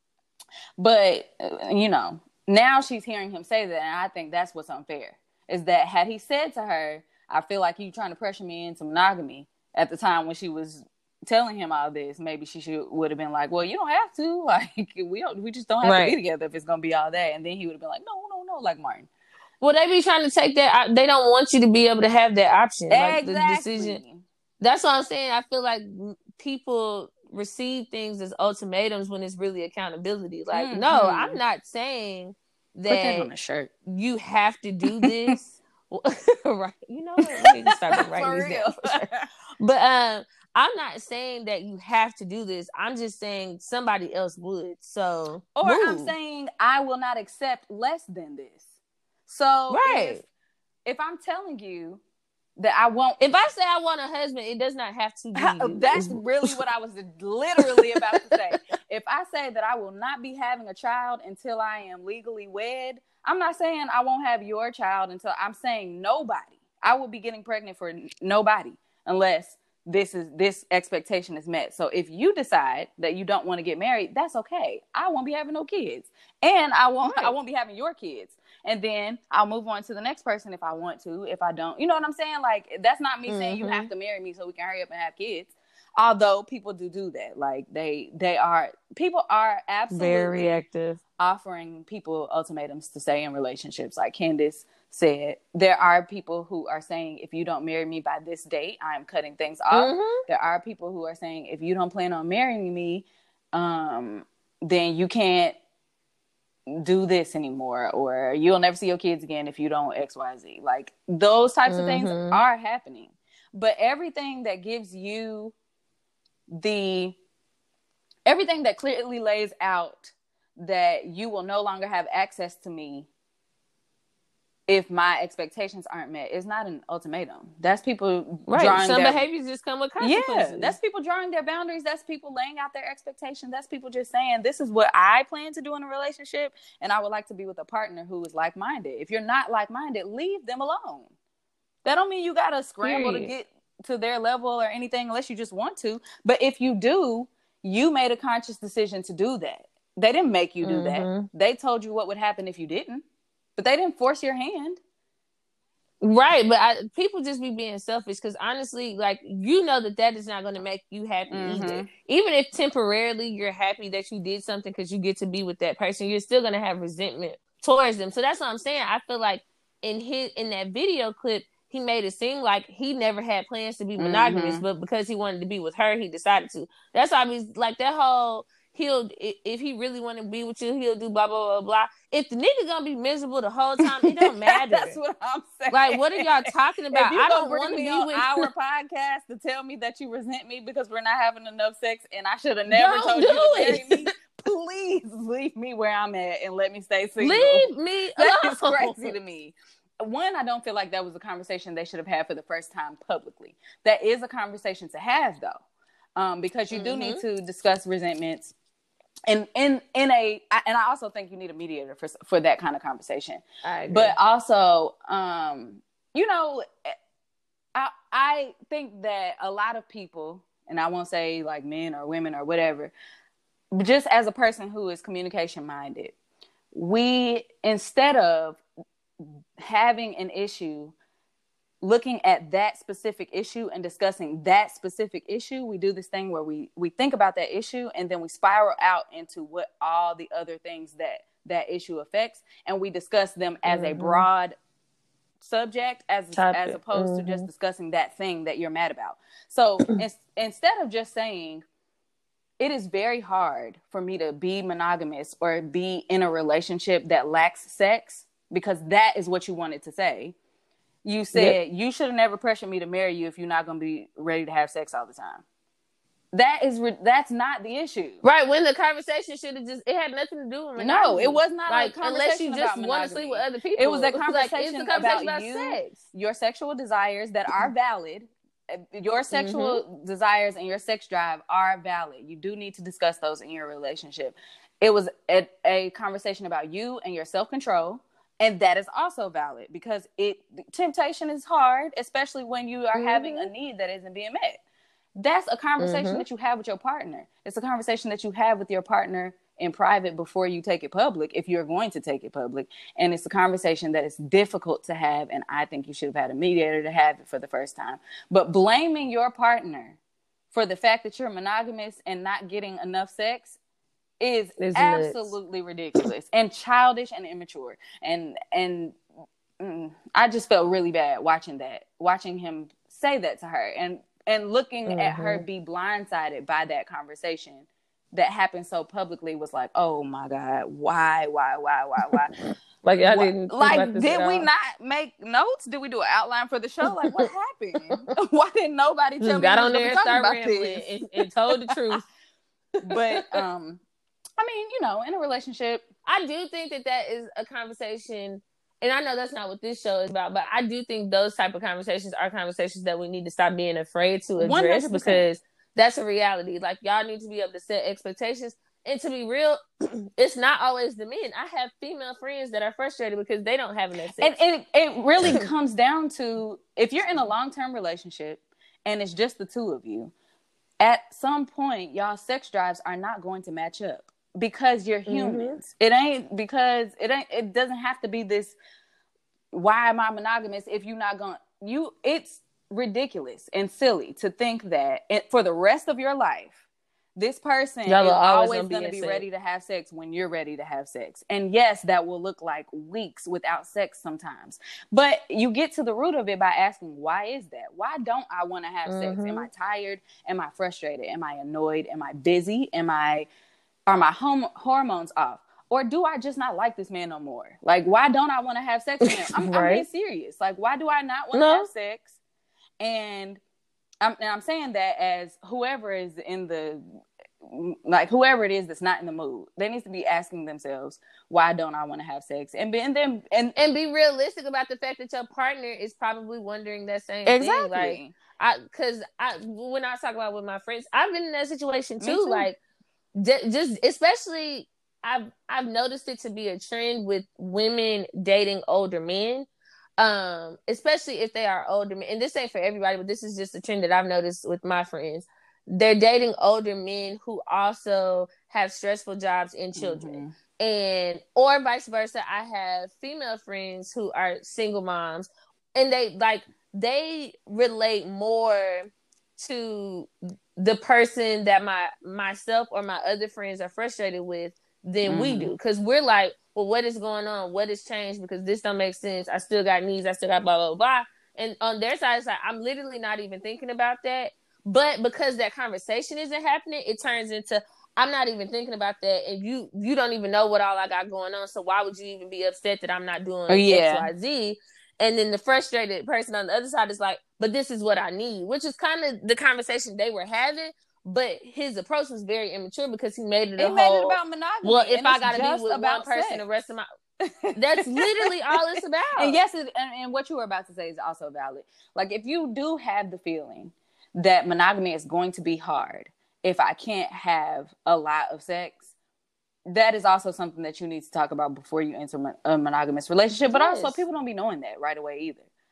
Speaker 2: But, uh, you know, now she's hearing him say that, and I think that's what's unfair, is that had he said to her, I feel like you trying to pressure me into monogamy at the time when she was telling him all this, maybe she should would have been like, well, you don't have to, like we don't we just don't have right. to be together if it's gonna be all that. And then he would have been like, no no no like Martin,
Speaker 3: well, they be trying to take that, they don't want you to be able to have that option,
Speaker 2: exactly.
Speaker 3: Like the decision. That's what I'm saying. I feel like people receive things as ultimatums when it's really accountability. Like mm-hmm. no, I'm not saying that,
Speaker 2: put that on a shirt,
Speaker 3: you have to do this. Right, you know what, let me just start writing these down for sure. But um I'm not saying that you have to do this. I'm just saying somebody else would. So,
Speaker 2: or
Speaker 3: move.
Speaker 2: I'm saying I will not accept less than this. So,
Speaker 3: right.
Speaker 2: if, if I'm telling you that I won't,
Speaker 3: if I say I want a husband, it does not have to be you.
Speaker 2: That's really what I was literally about to say. If I say that I will not be having a child until I am legally wed, I'm not saying I won't have your child until, I'm saying nobody. I will be getting pregnant for nobody unless this is this expectation is met. So if you decide that you don't want to get married, that's okay. I won't be having no kids, and I won't. Right. I won't be having your kids. And then I'll move on to the next person if I want to. If I don't, you know what I'm saying? Like, that's not me mm-hmm. saying you have to marry me so we can hurry up and have kids. Although people do do that, like they they are people are absolutely
Speaker 3: very reactive,
Speaker 2: offering people ultimatums to stay in relationships. Like Candace said, there are people who are saying, if you don't marry me by this date, I'm cutting things off. Mm-hmm. There are people who are saying, if you don't plan on marrying me, um, then you can't do this anymore, or you'll never see your kids again if you don't X, Y, Z. Like, those types mm-hmm. of things are happening. But everything that gives you the, everything that clearly lays out that you will no longer have access to me if my expectations aren't met, is not an ultimatum. That's people
Speaker 3: right.
Speaker 2: drawing
Speaker 3: Some
Speaker 2: their,
Speaker 3: behaviors just come with consequences.
Speaker 2: Yeah, that's people drawing their boundaries. That's people laying out their expectations. That's people just saying, this is what I plan to do in a relationship, and I would like to be with a partner who is like-minded. If you're not like-minded, leave them alone. That don't mean you gotta scramble Period. to get to their level or anything unless you just want to. But if you do, you made a conscious decision to do that. They didn't make you do mm-hmm. that. They told you what would happen if you didn't. But they didn't force your hand.
Speaker 3: Right, but I, people just be being selfish because honestly, like, you know that that is not going to make you happy mm-hmm. either. Even if temporarily you're happy that you did something because you get to be with that person, you're still going to have resentment towards them. So that's what I'm saying. I feel like in his in that video clip, he made it seem like he never had plans to be monogamous, mm-hmm. but because he wanted to be with her, he decided to. That's why I mean, like, that whole... He'll, if he really want to be with you, he'll do blah, blah, blah, blah. If the nigga gonna be miserable the whole time, it don't matter.
Speaker 2: That's what I'm saying.
Speaker 3: Like, what are y'all talking about?
Speaker 2: If you
Speaker 3: I don't
Speaker 2: want to
Speaker 3: be
Speaker 2: on
Speaker 3: with
Speaker 2: our podcast to tell me that you resent me because we're not having enough sex and I should have never
Speaker 3: don't
Speaker 2: told you to
Speaker 3: it.
Speaker 2: marry me, please leave me where I'm at and let me stay single.
Speaker 3: Leave me
Speaker 2: That
Speaker 3: alone.
Speaker 2: is crazy to me. One, I don't feel like that was a conversation they should have had for the first time publicly. That is a conversation to have, though, um, because you mm-hmm. do need to discuss resentments. And in in a, and I also think you need a mediator for for that kind of conversation.
Speaker 3: I agree.
Speaker 2: But also, um, you know, I I think that a lot of people, and I won't say like men or women or whatever, but just as a person who is communication minded, we, instead of having an issue, looking at that specific issue and discussing that specific issue, we do this thing where we we think about that issue and then we spiral out into what all the other things that that issue affects, and we discuss them as mm-hmm. a broad subject as Topic. as opposed mm-hmm. to just discussing that thing that you're mad about. So in, instead of just saying, it is very hard for me to be monogamous or be in a relationship that lacks sex, because that is what you wanted to say. You said, yep. you should have never pressured me to marry you if you're not going to be ready to have sex all the time. That is, re- that's not the issue.
Speaker 3: Right. When the conversation should have just, it had nothing to do with monogamy.
Speaker 2: No, it was not
Speaker 3: like,
Speaker 2: a conversation
Speaker 3: unless you just want to sleep with other people.
Speaker 2: It was a conversation,
Speaker 3: like, a conversation
Speaker 2: about,
Speaker 3: about
Speaker 2: you,
Speaker 3: sex.
Speaker 2: Your sexual desires that are valid. Your sexual mm-hmm. desires and your sex drive are valid. You do need to discuss those in your relationship. It was a, a conversation about you and your self-control. And that is also valid, because it temptation is hard, especially when you are mm-hmm. having a need that isn't being met. That's a conversation mm-hmm. that you have with your partner. It's a conversation that you have with your partner in private before you take it public, if you're going to take it public. And it's a conversation that is difficult to have, and I think you should have had a mediator to have it for the first time. But blaming your partner for the fact that you're monogamous and not getting enough sex is it's absolutely nuts. ridiculous and childish and immature. And and mm, I just felt really bad watching that, watching him say that to her, and and looking mm-hmm. at her be blindsided by that conversation that happened so publicly. Was like, oh my God, why, why, why, why, why?
Speaker 3: Like I didn't
Speaker 2: like did we not make notes? Did we do an outline for the show? Like, what happened? Why didn't nobody tell
Speaker 3: just
Speaker 2: me
Speaker 3: got on there and
Speaker 2: started
Speaker 3: rambling and, and told the truth?
Speaker 2: But um I mean, you know, in a relationship,
Speaker 3: I do think that that is a conversation, and I know that's not what this show is about, but I do think those type of conversations are conversations that we need to stop being afraid to address one hundred percent. Because that's a reality. Like, y'all need to be able to set expectations. And to be real, it's not always the men. I have female friends that are frustrated because they don't have enough sex.
Speaker 2: And it, it really comes down to, if you're in a long-term relationship and it's just the two of you, at some point, y'all sex drives are not going to match up. Because you're humans. Mm-hmm. It ain't because it ain't it doesn't have to be this, why am I monogamous if you're not going you it's ridiculous and silly to think that it, for the rest of your life, this person Y'all is always, always going to be sex. ready to have sex when you're ready to have sex. And yes, that will look like weeks without sex sometimes. But you get to the root of it by asking, why is that? Why don't I want to have mm-hmm. sex? Am I tired? Am I frustrated? Am I annoyed? Am I busy? Am I Are my home hormones off? Or do I just not like this man no more? Like, why don't I want to have sex with him? I'm, right. I'm being serious. Like, why do I not want to no. have sex? And I'm, and I'm saying that as whoever is in the, like, whoever it is that's not in the mood, they need to be asking themselves, why don't I want to have sex? And be, and then and
Speaker 3: and be realistic about the fact that your partner is probably wondering that same
Speaker 2: exactly.
Speaker 3: thing. Like, I, because I, when I talk about with my friends, I've been in that situation too. too. Like, just especially I've I've noticed it to be a trend with women dating older men, um, especially if they are older men. And this ain't for everybody, but this is just a trend that I've noticed with my friends. They're dating older men who also have stressful jobs and children, mm-hmm. and or vice versa. I have female friends who are single moms, and they like they relate more to the person that my myself or my other friends are frustrated with than mm-hmm. we do, because we're like, well, what is going on? What has changed? Because this don't make sense. I still got needs. I still got blah blah blah. And on their side, it's like, I'm literally not even thinking about that. But because that conversation isn't happening, it turns into, I'm not even thinking about that, and you you don't even know what all I got going on. So why would you even be upset that I'm not doing oh, yeah. X, Y, Z? And then the frustrated person on the other side is like, but this is what I need, which is kind of the conversation they were having. But his approach was very immature because he made it a
Speaker 2: he
Speaker 3: whole,
Speaker 2: made it about monogamy.
Speaker 3: Well, if I got to be with one person sex. the rest of my... That's literally all it's about.
Speaker 2: And yes, it, and, and what you were about to say is also valid. Like, if you do have the feeling that monogamy is going to be hard if I can't have a lot of sex, that is also something that you need to talk about before you enter a monogamous relationship. But yes. also, people don't be knowing that right away either.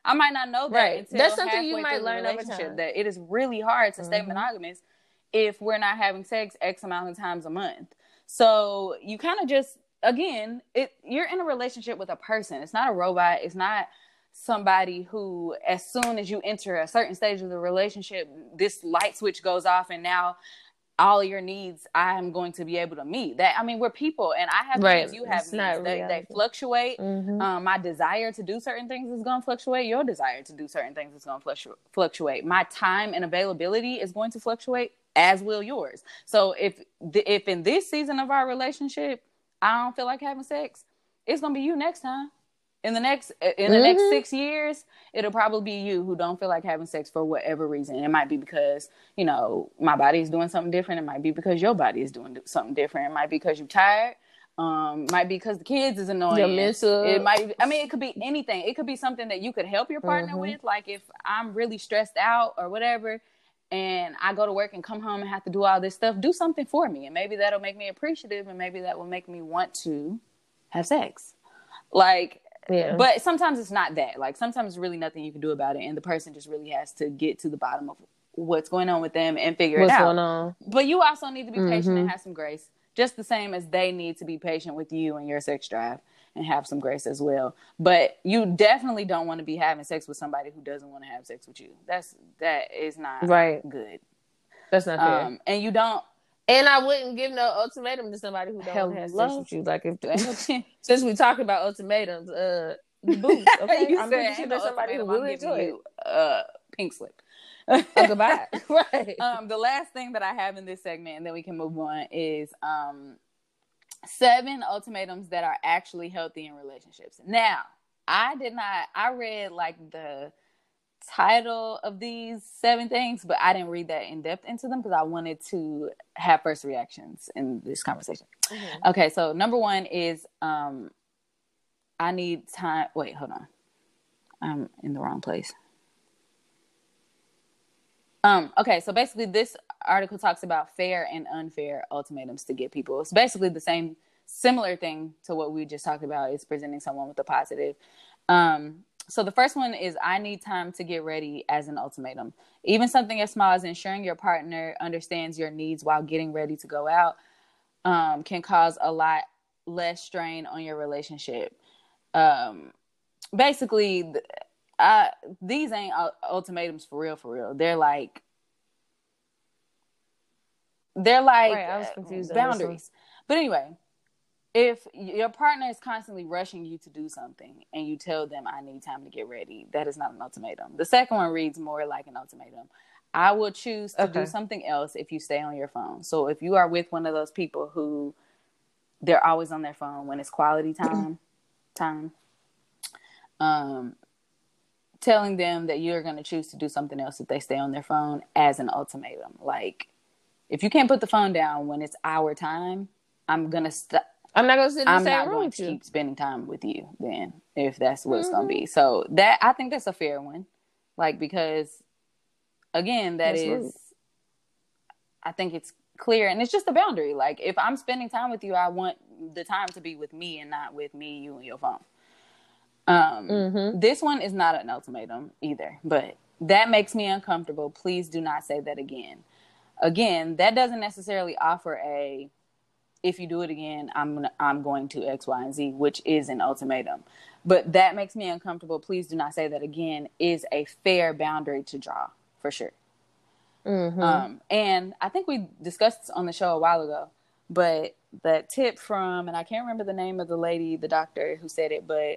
Speaker 2: I might not know that
Speaker 3: Right.
Speaker 2: until
Speaker 3: That's something
Speaker 2: halfway
Speaker 3: you might
Speaker 2: through the
Speaker 3: learn over
Speaker 2: relationship,
Speaker 3: time.
Speaker 2: that it is really hard to
Speaker 3: Mm-hmm.
Speaker 2: stay monogamous if we're not having sex X amount of times a month. So you kind of just, again, it you're in a relationship with a person. It's not a robot. It's not somebody who, as soon as you enter a certain stage of the relationship, this light switch goes off and now all your needs I'm going to be able to meet. That, I mean, we're people, and I have
Speaker 3: Right.
Speaker 2: needs, you have
Speaker 3: It's
Speaker 2: needs.
Speaker 3: not
Speaker 2: They, they
Speaker 3: reality.
Speaker 2: fluctuate.
Speaker 3: Mm-hmm.
Speaker 2: Um, my desire to do certain things is going to fluctuate. Your desire to do certain things is going to fluctu- fluctuate. My time and availability is going to fluctuate, as will yours. So if the, if in this season of our relationship I don't feel like having sex, it's going to be you next time. In the next in the
Speaker 3: Mm-hmm.
Speaker 2: next six years, it'll probably be you who don't feel like having sex for whatever reason. It might be because, you know, my body is doing something different. It might be because your body is doing something different. It might be because you're tired. Um, might be because the kids is annoying.
Speaker 3: Your mental.
Speaker 2: It might be, I mean, it could be anything. It could be something that you could help your partner
Speaker 3: Mm-hmm.
Speaker 2: with. Like if I'm really stressed out or whatever, and I go to work and come home and have to do all this stuff, do something for me. And maybe that'll make me appreciative, and maybe that will make me want to have sex. Like,
Speaker 3: Yeah.
Speaker 2: but sometimes it's not that. Like sometimes there's really nothing you can do about it, and the person just really has to get to the bottom of what's going on with them and figure
Speaker 3: What's
Speaker 2: it out.
Speaker 3: going on?
Speaker 2: But you also need to be patient
Speaker 3: Mm-hmm.
Speaker 2: and have some grace, just the same as they need to be patient with you and your sex drive and have some grace as well. But you definitely don't want to be having sex with somebody who doesn't want to have sex with you. That's that is not
Speaker 3: Right.
Speaker 2: good.
Speaker 3: That's not fair.
Speaker 2: Um, and you don't.
Speaker 3: And I wouldn't give no ultimatum to somebody who don't want to have sex
Speaker 2: Hello?
Speaker 3: with you. Like if since we talking about ultimatums, uh, the boots. Okay,
Speaker 2: You
Speaker 3: I'm
Speaker 2: said,
Speaker 3: pretty
Speaker 2: ain't
Speaker 3: sure
Speaker 2: no
Speaker 3: there's somebody who
Speaker 2: ultimatum, I'm
Speaker 3: will
Speaker 2: giving
Speaker 3: enjoy it.
Speaker 2: you uh, pink slip.
Speaker 3: Oh, goodbye. Right.
Speaker 2: Um, the last thing that I have in this segment, and then we can move on, is um, seven ultimatums that are actually healthy in relationships. Now, I did not, I read like the title of these seven things, but I didn't read that in depth into them because I wanted to have first reactions in this conversation.
Speaker 3: Mm-hmm.
Speaker 2: Okay, so number one is um, I need time. Wait, hold on. I'm in the wrong place. Um, okay, so basically this article talks about fair and unfair ultimatums to get people. It's basically the same, similar thing to what we just talked about. It's presenting someone with a positive. Um, so the first one is I need time to get ready as an ultimatum. Even something as small as ensuring your partner understands your needs while getting ready to go out um, can cause a lot less strain on your relationship. Um, basically, I, these ain't ultimatums for real, for real. They're like, they're like
Speaker 3: Right, I was confused on this one.
Speaker 2: boundaries. But anyway, if your partner is constantly rushing you to do something and you tell them, I need time to get ready, that is not an ultimatum. The second one reads more like an ultimatum. I will choose to
Speaker 3: Okay.
Speaker 2: do something else if you stay on your phone. So if you are with one of those people who they're always on their phone when it's quality time, time, um, telling them that you're going to choose to do something else if they stay on their phone as an ultimatum. Like, if you can't put the phone down when it's our time, I'm going to stop.
Speaker 3: I'm not gonna sit in the
Speaker 2: I'm
Speaker 3: same
Speaker 2: not
Speaker 3: room
Speaker 2: going
Speaker 3: with
Speaker 2: to
Speaker 3: you.
Speaker 2: keep spending time with you then, if that's what it's
Speaker 3: Mm-hmm.
Speaker 2: going to be. So that, I think that's a fair one. Like, because again, that
Speaker 3: That's
Speaker 2: is,
Speaker 3: rude.
Speaker 2: I think it's clear, and it's just a boundary. Like, if I'm spending time with you, I want the time to be with me and not with me, you, and your phone. Um,
Speaker 3: Mm-hmm.
Speaker 2: This one is not an ultimatum either, but that makes me uncomfortable. Please do not say that again. Again, that doesn't necessarily offer a, if you do it again, I'm gonna, I'm going to X, Y, and Z, which is an ultimatum. But that makes me uncomfortable. Please do not say that again is a fair boundary to draw, for sure.
Speaker 3: Mm-hmm.
Speaker 2: Um, and I think we discussed this on the show a while ago, but that tip from, and I can't remember the name of the lady, the doctor who said it, but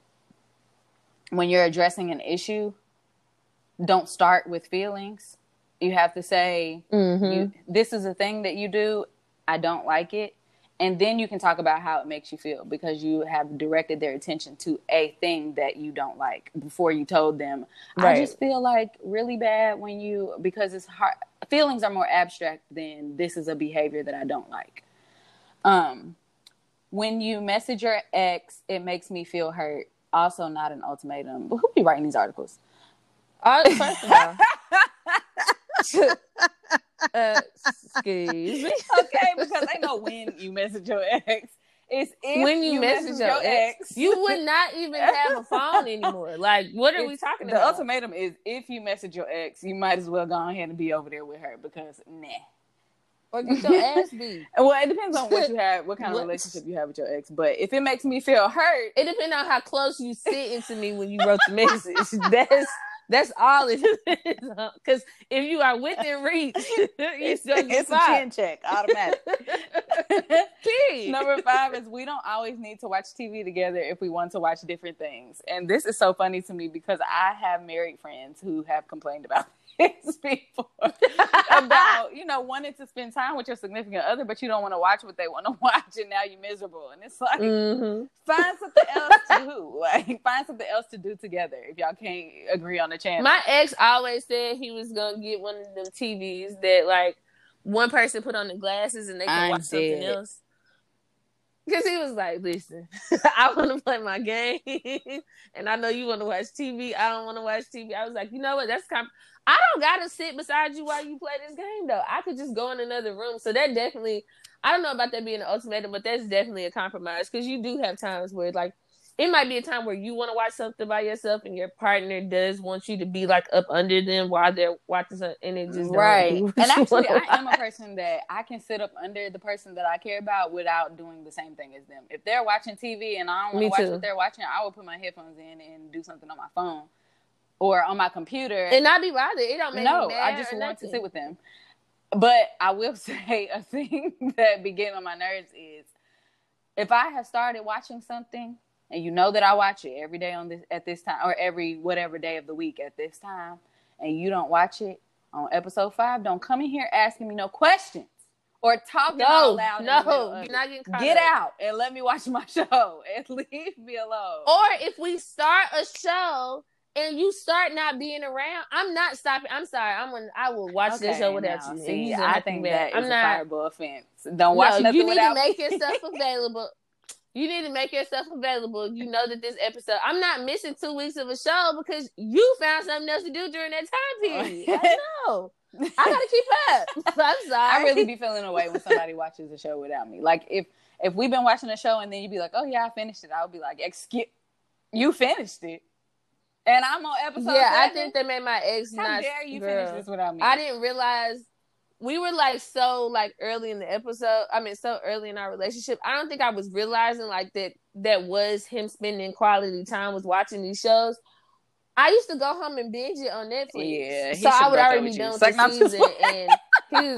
Speaker 2: when you're addressing an issue, don't start with feelings. You have to say,
Speaker 3: Mm-hmm.
Speaker 2: you, this is a thing that you do. I don't like it. And then you can talk about how it makes you feel because you have directed their attention to a thing that you don't like before you told them,
Speaker 3: Right.
Speaker 2: I just feel like really bad when you, because it's hard. Feelings are more abstract than this is a behavior that I don't like. Um, when you message your ex, it makes me feel hurt. Also not an ultimatum. But who be writing these articles?
Speaker 3: Uh, first of all, uh, excuse me.
Speaker 2: Okay, because I know when you message your ex, is if
Speaker 3: when you,
Speaker 2: you
Speaker 3: message,
Speaker 2: message
Speaker 3: your,
Speaker 2: your
Speaker 3: ex,
Speaker 2: ex.
Speaker 3: you would not even have a phone anymore. Like, what are
Speaker 2: It's-
Speaker 3: we talking
Speaker 2: the
Speaker 3: about?
Speaker 2: ultimatum is if you message your ex, you might as well go ahead and be over there with her because nah.
Speaker 3: Or get your ass beat.
Speaker 2: Well, it depends on what you have, what kind of
Speaker 3: What?
Speaker 2: relationship you have with your ex. But if it makes me feel hurt,
Speaker 3: It depends on how close you sit into me when you wrote the message. That's that's all it is. Because if you are within reach,
Speaker 2: it's,
Speaker 3: it's,
Speaker 2: it's a chin check, automatic.
Speaker 3: Period.
Speaker 2: Number five is we don't always need to watch T V together if we want to watch different things. And this is so funny to me because I have married friends who have complained about this before. About, you know, wanting to spend time with your significant other, but you don't want to watch what they want to watch, and now you're miserable. And it's like,
Speaker 3: Mm-hmm.
Speaker 2: find something else to do. Like, find something else to do together if y'all can't agree on the channel.
Speaker 3: My ex always said he was going to get one of them T Vs that, like, one person put on the glasses and they can
Speaker 2: I'm
Speaker 3: watch something
Speaker 2: dead.
Speaker 3: else. Because he was like, listen, I want to play my game, and I know you want to watch T V. I don't want to watch T V. I was like, you know what? That's kind. I don't gotta sit beside you while you play this game, though. I could just go in another room. So that definitely, I don't know about that being an ultimatum, but that's definitely a compromise because you do have times where, like, it might be a time where you want to watch something by yourself, and your partner does want you to be like up under them while they're watching something, and it just
Speaker 2: right.
Speaker 3: Don't do what
Speaker 2: And
Speaker 3: you
Speaker 2: actually,
Speaker 3: wanna
Speaker 2: I am a
Speaker 3: watch.
Speaker 2: person that I can sit up under the person that I care about without doing the same thing as them. If they're watching T V and I don't want
Speaker 3: Me
Speaker 2: to watch
Speaker 3: too.
Speaker 2: what they're watching, I will put my headphones in and do something on my phone or on my computer.
Speaker 3: And not be bothered. It don't make
Speaker 2: no,
Speaker 3: me mad
Speaker 2: I just
Speaker 3: or
Speaker 2: want
Speaker 3: nothing.
Speaker 2: to sit with them. But I will say a thing that be getting on my nerves is if I have started watching something and you know that I watch it every day on this at this time or every whatever day of the week at this time, and you don't watch it on episode five, don't come in here asking me no questions or talking
Speaker 3: No,
Speaker 2: out loud. in the middle
Speaker 3: no,
Speaker 2: of
Speaker 3: you're
Speaker 2: it.
Speaker 3: not getting caught
Speaker 2: Get
Speaker 3: up.
Speaker 2: out and let me watch my show and leave me alone.
Speaker 3: Or if we start a show and you start not being around, I'm not stopping. I'm sorry. I'm gonna, I will watch this show without
Speaker 2: now,
Speaker 3: you. And
Speaker 2: See,
Speaker 3: you don't
Speaker 2: I
Speaker 3: have to
Speaker 2: think
Speaker 3: be
Speaker 2: that
Speaker 3: mad.
Speaker 2: is
Speaker 3: I'm
Speaker 2: a
Speaker 3: not.
Speaker 2: fireable offense. Don't watch
Speaker 3: No,
Speaker 2: nothing
Speaker 3: you need
Speaker 2: without
Speaker 3: to make
Speaker 2: me.
Speaker 3: yourself available. You need to make yourself available. You know that this episode, I'm not missing two weeks of a show because you found something else to do during that time period. I know. I gotta keep up. I'm sorry.
Speaker 2: I really be feeling away when somebody watches a show without me. Like if if we've been watching a show and then you be like, "Oh yeah, I finished it," I would be like, "Excuse, you finished it," and I'm on episode.
Speaker 3: Yeah, I
Speaker 2: seven?
Speaker 3: think that made my ex
Speaker 2: How
Speaker 3: not.
Speaker 2: dare you
Speaker 3: girl.
Speaker 2: finish this without me?
Speaker 3: I didn't realize we were like so like early in the episode. I mean, so early in our relationship. I don't think I was realizing like that. That was him spending quality time was watching these shows. I used to go home and binge it on Netflix.
Speaker 2: Yeah, he
Speaker 3: so I
Speaker 2: should
Speaker 3: would
Speaker 2: broke up
Speaker 3: already
Speaker 2: with
Speaker 3: be
Speaker 2: you.
Speaker 3: done with
Speaker 2: It's like,
Speaker 3: the
Speaker 2: not this
Speaker 3: season,
Speaker 2: one.
Speaker 3: and he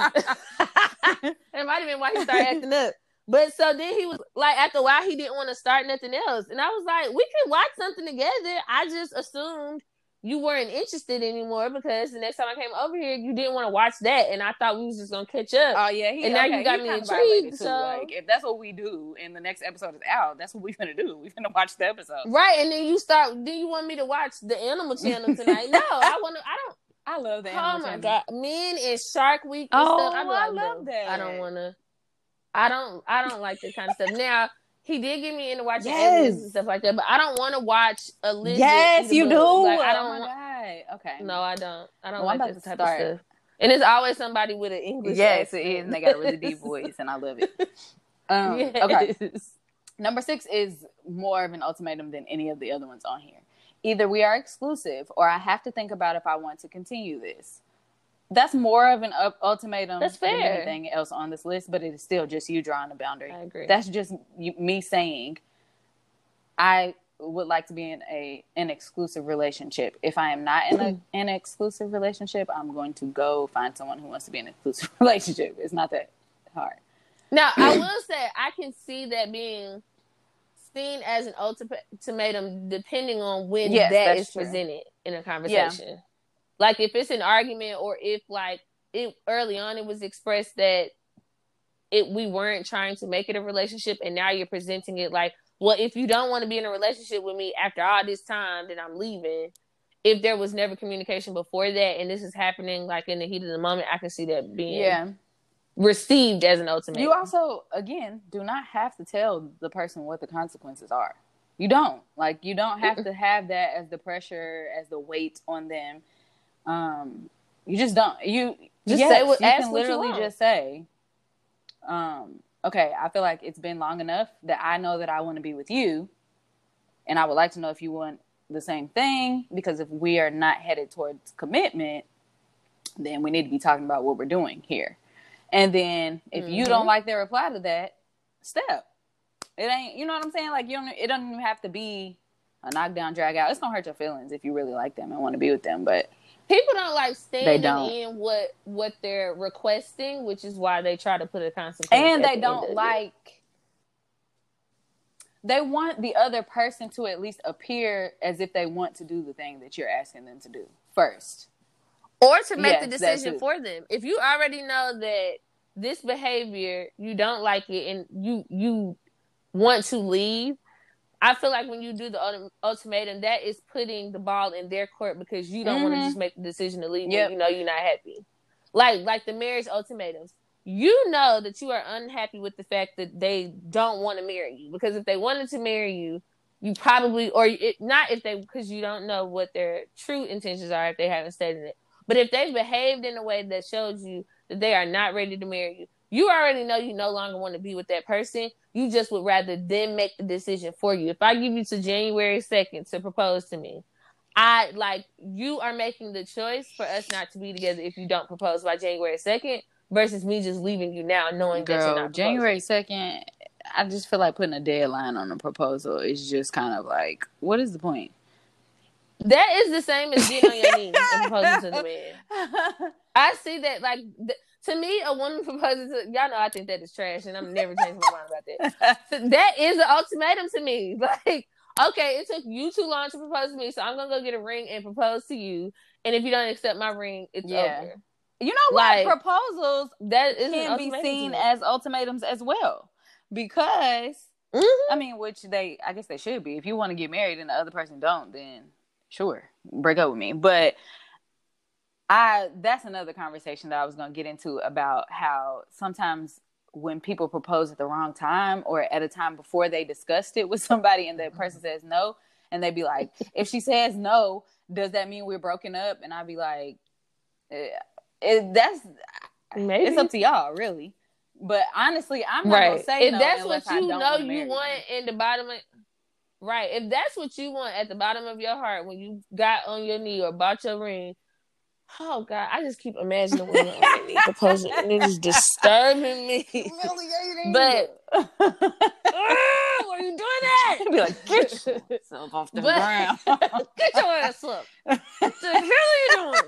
Speaker 3: was. It might have been why he started acting up. But so then he was like, after a while, he didn't want to start nothing else, and I was like, we could watch something together. I just assumed you weren't interested anymore because the next time I came over here, you didn't want to watch that, and I thought we was just gonna catch up.
Speaker 2: Oh yeah, he,
Speaker 3: And now
Speaker 2: okay,
Speaker 3: you got
Speaker 2: he
Speaker 3: me
Speaker 2: kinda
Speaker 3: intrigued,
Speaker 2: violated, too.
Speaker 3: so-
Speaker 2: Like if that's what we do, and the next episode is out, that's what we're gonna do. We're gonna watch the episode.
Speaker 3: Right, and then you start. Then you want me to watch the Animal Channel tonight? No, I want to. I don't.
Speaker 2: I love the
Speaker 3: Oh
Speaker 2: Animal
Speaker 3: my
Speaker 2: Channel.
Speaker 3: god, Men and Shark Week and
Speaker 2: Oh,
Speaker 3: stuff. I'm
Speaker 2: I
Speaker 3: like,
Speaker 2: love
Speaker 3: no,
Speaker 2: that.
Speaker 3: I don't want to. I don't. I don't like that kind of stuff. Now he did get me into watching
Speaker 2: Yes.
Speaker 3: aliens and stuff like that, but I don't want to watch a lizard.
Speaker 2: Yes,
Speaker 3: eat a
Speaker 2: you
Speaker 3: bug.
Speaker 2: do.
Speaker 3: Like, I
Speaker 2: Oh
Speaker 3: don't.
Speaker 2: my
Speaker 3: want,
Speaker 2: god. Okay.
Speaker 3: no, I don't. I don't
Speaker 2: Well, I'm
Speaker 3: like
Speaker 2: about
Speaker 3: this
Speaker 2: to
Speaker 3: type
Speaker 2: start.
Speaker 3: of stuff. And it's always somebody with an English.
Speaker 2: Yes,
Speaker 3: accent.
Speaker 2: it is. And they got a really deep voice, and I love it. Um,
Speaker 3: Yes.
Speaker 2: Okay. Number six is more of an ultimatum than any of the other ones on here. Either we are exclusive, or I have to think about if I want to continue this. That's more of an u- ultimatum
Speaker 3: That's
Speaker 2: than
Speaker 3: fair.
Speaker 2: anything else on this list, but it is still just you drawing a boundary.
Speaker 3: I agree.
Speaker 2: That's just you, me saying I would like to be in a an exclusive relationship. If I am not in a, an exclusive relationship, I'm going to go find someone who wants to be in an exclusive relationship. It's not that hard.
Speaker 3: Now, I will say I can see that being seen as an ultimatum depending on when
Speaker 2: Yes,
Speaker 3: that
Speaker 2: that's
Speaker 3: is
Speaker 2: true.
Speaker 3: presented in a conversation. Like if it's an argument or if like it early on it was expressed that it we weren't trying to make it a relationship and now you're presenting it like, well, if you don't want to be in a relationship with me after all this time, then I'm leaving. If there was never communication before that and this is happening like in the heat of the moment, I can see that being
Speaker 2: Yeah.
Speaker 3: received as an ultimatum.
Speaker 2: You also, again, do not have to tell the person what the consequences are. You don't. Like, you don't have to have that as the pressure, as the weight on them. Um, you just don't. You
Speaker 3: Just
Speaker 2: yes,
Speaker 3: say what-
Speaker 2: you
Speaker 3: ask
Speaker 2: can
Speaker 3: what you
Speaker 2: literally
Speaker 3: want.
Speaker 2: just say, um,
Speaker 1: okay, I feel like it's been long enough that I know that I want to be with you. And I would like to know if you want the same thing, because if we are not headed towards commitment, then we need to be talking about what we're doing here. And then if mm-hmm. you don't like their reply to that, step. It ain't, you know what I'm saying? Like, you don't, it doesn't even have to be a knockdown, drag out. It's gonna hurt your feelings if you really like them and want to be with them, but
Speaker 3: people don't like standing don't. in what what they're requesting, which is why they try to put a consequence.
Speaker 1: And they the don't like. They want the other person to at least appear as if they want to do the thing that you're asking them to do first.
Speaker 3: Or to make yes, the decision for them. If you already know that this behavior, you don't like it and you you want to leave, I feel like when you do the ultimatum, that is putting the ball in their court because you don't mm-hmm. want to just make the decision to leave yep. when you know you're not happy. Like like the marriage ultimatums. You know that you are unhappy with the fact that they don't want to marry you. Because if they wanted to marry you, you probably, or it, not if they, because you don't know what their true intentions are if they haven't stated it. But if they've behaved in a way that shows you that they are not ready to marry you, you already know you no longer want to be with that person. You just would rather them make the decision for you. If I give you to January second to propose to me, I, like, you are making the choice for us not to be together if you don't propose by January second. Versus me just leaving you now, knowing Girl, that you're not proposing.
Speaker 1: January second, I just feel like putting a deadline on a proposal is just kind of like, what is the point?
Speaker 3: That is the same as getting on your knees and proposing to the man. I see that, like, th- to me, a woman proposing to, y'all know I think that is trash, and I'm never changing my mind about that. So that is an ultimatum to me. Like, okay, it took you too long to propose to me, so I'm going to go get a ring and propose to you, and if you don't accept my ring, it's yeah. over.
Speaker 1: You know what?
Speaker 3: Like,
Speaker 1: proposals
Speaker 3: that is
Speaker 1: can be seen as ultimatums as well. Because, mm-hmm. I mean, which they, I guess they should be. If you want to get married and the other person don't, then sure, break up with me. But I, that's another conversation that I was going to get into about how sometimes when people propose at the wrong time or at a time before they discussed it with somebody and the person says no, and they be like, if she says no, does that mean we're broken up? And I'd be like, eh, It, that's Maybe. It's up to y'all, really. But honestly, I'm not right. gonna say
Speaker 3: if
Speaker 1: no
Speaker 3: that's
Speaker 1: unless
Speaker 3: what you
Speaker 1: I don't
Speaker 3: know
Speaker 1: you
Speaker 3: want
Speaker 1: you.
Speaker 3: in the bottom of right. If that's what you want at the bottom of your heart when you got on your knee or bought your ring, oh God, I just keep imagining when you're on your knee proposing, and it is disturbing me. But oh, why are you doing that?
Speaker 1: You'd be like, get yourself off the but, ground.
Speaker 3: Get your ass up. What the hell are you doing?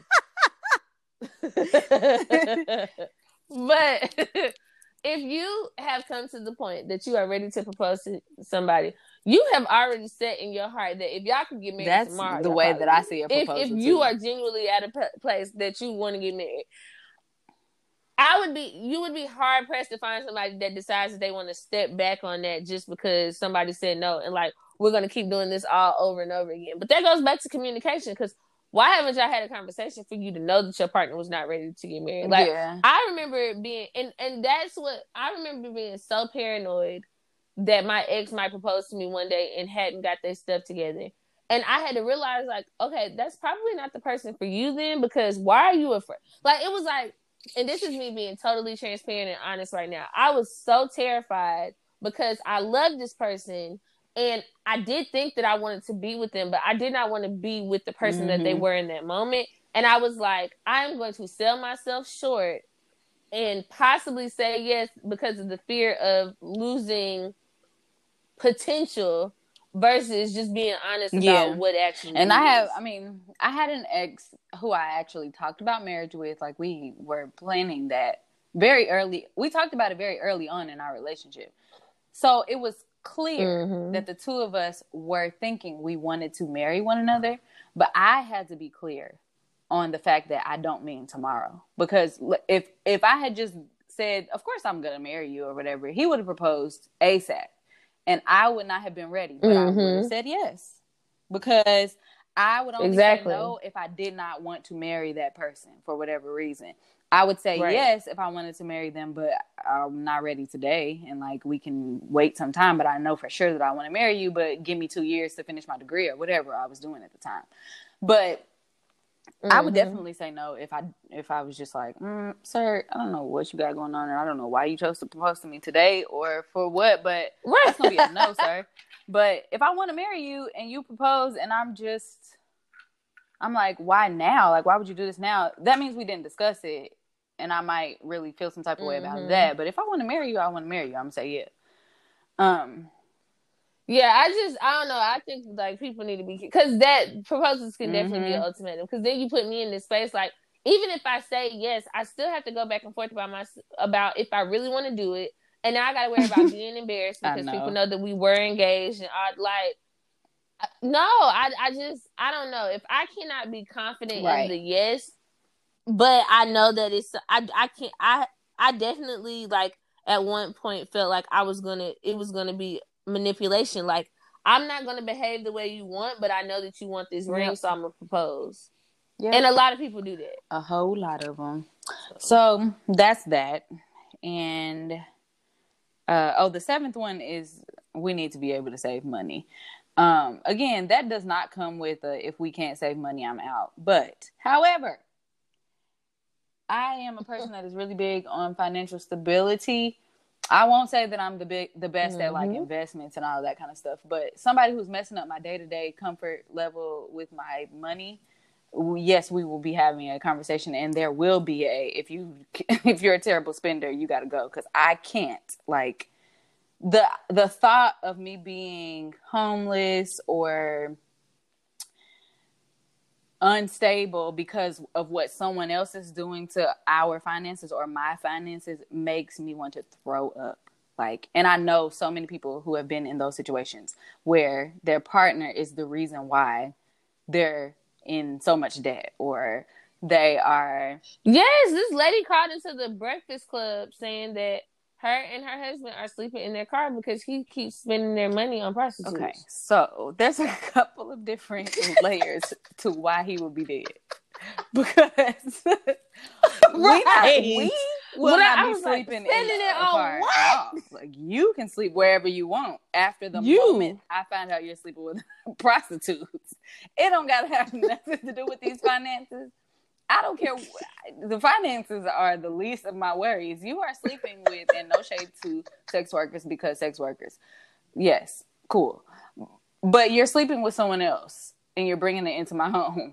Speaker 3: But if you have come to the point that you are ready to propose to somebody, you have already set in your heart that if y'all could get married
Speaker 1: that's
Speaker 3: tomorrow,
Speaker 1: the way that I see a proposal.
Speaker 3: If, if
Speaker 1: too.
Speaker 3: you are genuinely at a p- place that you want to get married, I would be, you would be hard pressed to find somebody that decides that they want to step back on that just because somebody said no, and like, we're going to keep doing this all over and over again. But that goes back to communication, because why haven't y'all had a conversation for you to know that your partner was not ready to get married? Like, yeah. I remember being, and, and that's what, I remember being so paranoid that my ex might propose to me one day and hadn't got their stuff together. And I had to realize, like, okay, that's probably not the person for you then, because why are you afraid? Like, it was like, and this is me being totally transparent and honest right now. I was so terrified because I love this person. And I did think that I wanted to be with them, but I did not want to be with the person mm-hmm. that they were in that moment. And I was like, I'm going to sell myself short and possibly say yes because of the fear of losing potential versus just being honest about yeah. what actually
Speaker 1: And
Speaker 3: is.
Speaker 1: I have, I mean, I had an ex who I actually talked about marriage with. Like, we were planning that very early. We talked about it very early on in our relationship. So it was clear mm-hmm. that the two of us were thinking we wanted to marry one another, but I had to be clear on the fact that I don't mean tomorrow, because if if I had just said, of course I'm gonna marry you or whatever, he would have proposed ASAP and I would not have been ready, but mm-hmm. I would have said yes, because I would only
Speaker 3: exactly.
Speaker 1: say no if I did not want to marry that person for whatever reason. I would say right. yes if I wanted to marry them, but I'm not ready today. And like, we can wait some time, but I know for sure that I want to marry you, but give me two years to finish my degree or whatever I was doing at the time. But
Speaker 2: Mm-hmm. I would definitely say no if I if I was just like, mm, sir, I don't know what you got going on, and I don't know why you chose to propose to me today or for what, but right. That's gonna be a no, sir. But if I want to marry you and you propose, and I'm just, I'm like, why now? Like, why would you do this now? That means we didn't discuss it, and I might really feel some type of way mm-hmm. about that. But if I want to marry you, I want to marry you. I'm gonna say yeah. Um.
Speaker 3: Yeah, I just, I don't know. I think, like, people need to be, because that proposals can definitely mm-hmm. be an ultimatum. Because then you put me in this space, like, even if I say yes, I still have to go back and forth about my, about if I really want to do it. And now I got to worry about being embarrassed because know. people know that we were engaged. And I, like, no, I, I just, I don't know. If I cannot be confident right. in the yes, but I know that it's, I, I can't, I, I definitely, like, at one point felt like I was going to, it was going to be manipulation. Like, I'm not going to behave the way you want, but I know that you want this yep. ring, so I'm going to propose. Yep. And a lot of people do that.
Speaker 2: A whole lot of them. So that's that. And, uh, oh, the seventh one is we need to be able to save money. Um, again, that does not come with a, if we can't save money, I'm out. But, however, I am a person that is really big on financial stability. I won't say that I'm the big, the best mm-hmm. at like investments and all that kind of stuff, but somebody who's messing up my day-to-day comfort level with my money, yes, we will be having a conversation, and there will be a, if you, if you're a terrible spender, you got to go. Cause I can't, like, the, the thought of me being homeless or unstable because of what someone else is doing to our finances or my finances makes me want to throw up. Like, and I know so many people who have been in those situations where their partner is the reason why they're in so much debt, or they are.
Speaker 3: Yes, this lady called into the Breakfast Club saying that her and her husband are sleeping in their car because he keeps spending their money on prostitutes.
Speaker 2: Okay, so there's a couple of different layers to why he would be dead. Because right. we, not, we will but not I be sleeping like, in the car. Like, you can sleep wherever you want after the you. moment I find out you're sleeping with prostitutes. It don't gotta have nothing to do with these finances. I don't care. The finances are the least of my worries. You are sleeping with, and no shade to sex workers because sex workers. Yes, cool. But you're sleeping with someone else and you're bringing it into my home.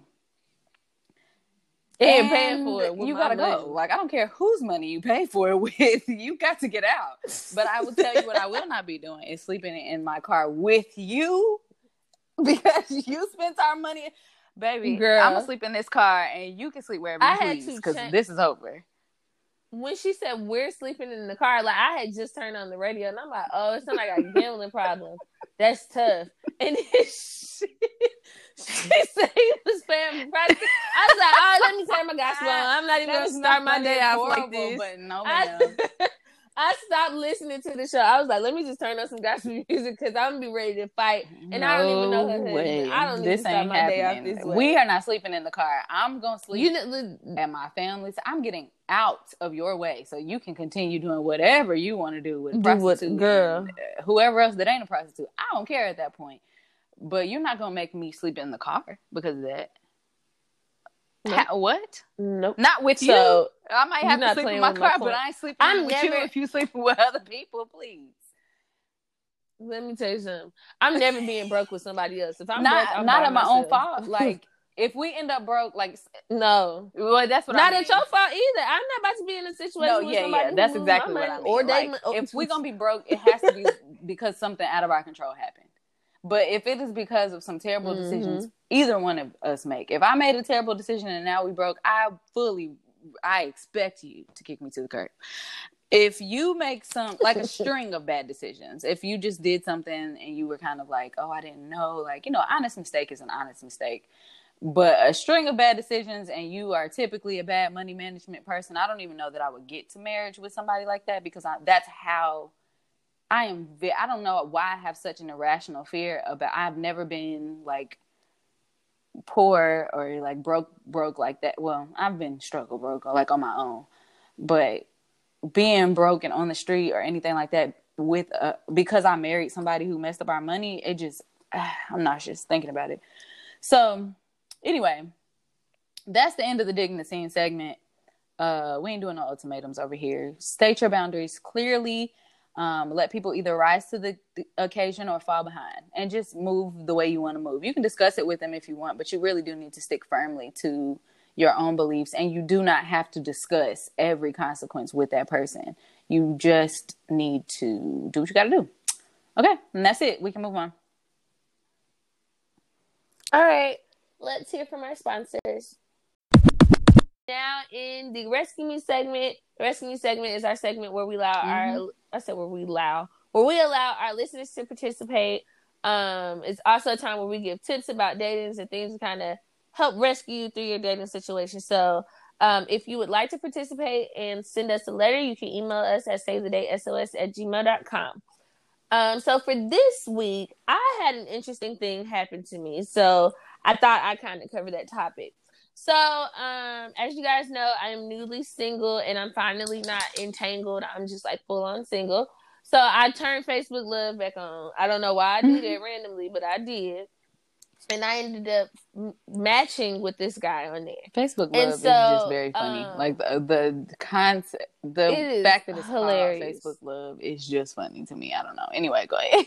Speaker 2: And, and paying for it. You gotta money. go. Like, I don't care whose money you pay for it with. You got to get out. But I will tell you what I will not be doing is sleeping in my car with you because you spent our money. Baby, girl, I'm gonna sleep in this car, and you can sleep wherever you I please, because change- this is over.
Speaker 3: When she said we're sleeping in the car, like, I had just turned on the radio, and I'm like, oh, it sounds like a gambling problem. That's tough. And then she, she said he was paying price. I was like, oh, let me turn my gospel on. I'm not even gonna start my day off like this. But no, ma'am. I, I stopped listening to the show. I was like, let me just turn on some gospel music because I'm gonna be ready to fight. And no I don't even know her husband. I don't
Speaker 2: this
Speaker 3: need to start my happening. day off this way.
Speaker 2: We are not sleeping in the car. I'm gonna sleep you know, at my family's. I'm getting out of your way so you can continue doing whatever you want to do with prostitutes, girl. And, uh, whoever else that ain't a prostitute. I don't care at that point. But you're not gonna make me sleep in the car because of that. Nope. Ha- what?
Speaker 3: Nope.
Speaker 2: Not with so, you. I might have to sleep in my car, but I ain't sleeping I'm with never... you if you sleeping with other people, please.
Speaker 3: Let me tell you something. I'm never being broke with somebody else. If I'm
Speaker 2: not,
Speaker 3: broke, I'm
Speaker 2: not at my
Speaker 3: myself.
Speaker 2: own fault. Like, if we end up broke, like,
Speaker 3: no.
Speaker 2: Well, that's what
Speaker 3: not
Speaker 2: I mean.
Speaker 3: at your fault either. I'm not about to be in a situation no, with
Speaker 2: yeah,
Speaker 3: somebody.
Speaker 2: Yeah, that's exactly what I mean. Or they, like, if we're gonna be broke, it has to be because something out of our control happened. But if it is because of some terrible mm-hmm. decisions either one of us make, if I made a terrible decision and now we broke, I fully, I expect you to kick me to the curb. If you make some, like a string of bad decisions, if you just did something and you were kind of like, oh, I didn't know, like, you know, honest mistake is an honest mistake. But a string of bad decisions and you are typically a bad money management person, I don't even know that I would get to marriage with somebody like that because I, that's how I am. I don't know why I have such an irrational fear about, I've never been like poor or like broke, broke like that. Well, I've been struggle broke or like on my own, but being broke and on the street or anything like that with, uh, because I married somebody who messed up our money, it just, uh, I'm nauseous thinking about it. So anyway, that's the end of the digging the scene segment. Uh, we ain't doing no ultimatums over here. State your boundaries clearly. Um, let people either rise to the, the occasion or fall behind, and just move the way you want to move. You can discuss it with them if you want, but you really do need to stick firmly to your own beliefs, and you do not have to discuss every consequence with that person. You just need to do what you got to do. Okay, and that's it. We can move on.
Speaker 3: All right, let's hear from our sponsors. Now in the Rescue Me segment, the Rescue Me segment is our segment where we allow mm-hmm. our, I said where we allow, where we allow our listeners to participate. Um, it's also a time where we give tips about datings and things to kind of help rescue you through your dating situation. So um, if you would like to participate and send us a letter, you can email us at savethedatesos at gmail dot com. Um, so for this week, I had an interesting thing happen to me. So I thought I kind of covered that topic. So, um, as you guys know, I am newly single and I'm finally not entangled. I'm just like full on single. So I turned Facebook Love back on. I don't know why I did it randomly, but I did. And I ended up m- matching with this guy on there.
Speaker 2: Facebook Love so, is just very funny. Um, like the, the concept, the fact that it's hilarious. Called Facebook Love is just funny to me. I don't know. Anyway, go ahead.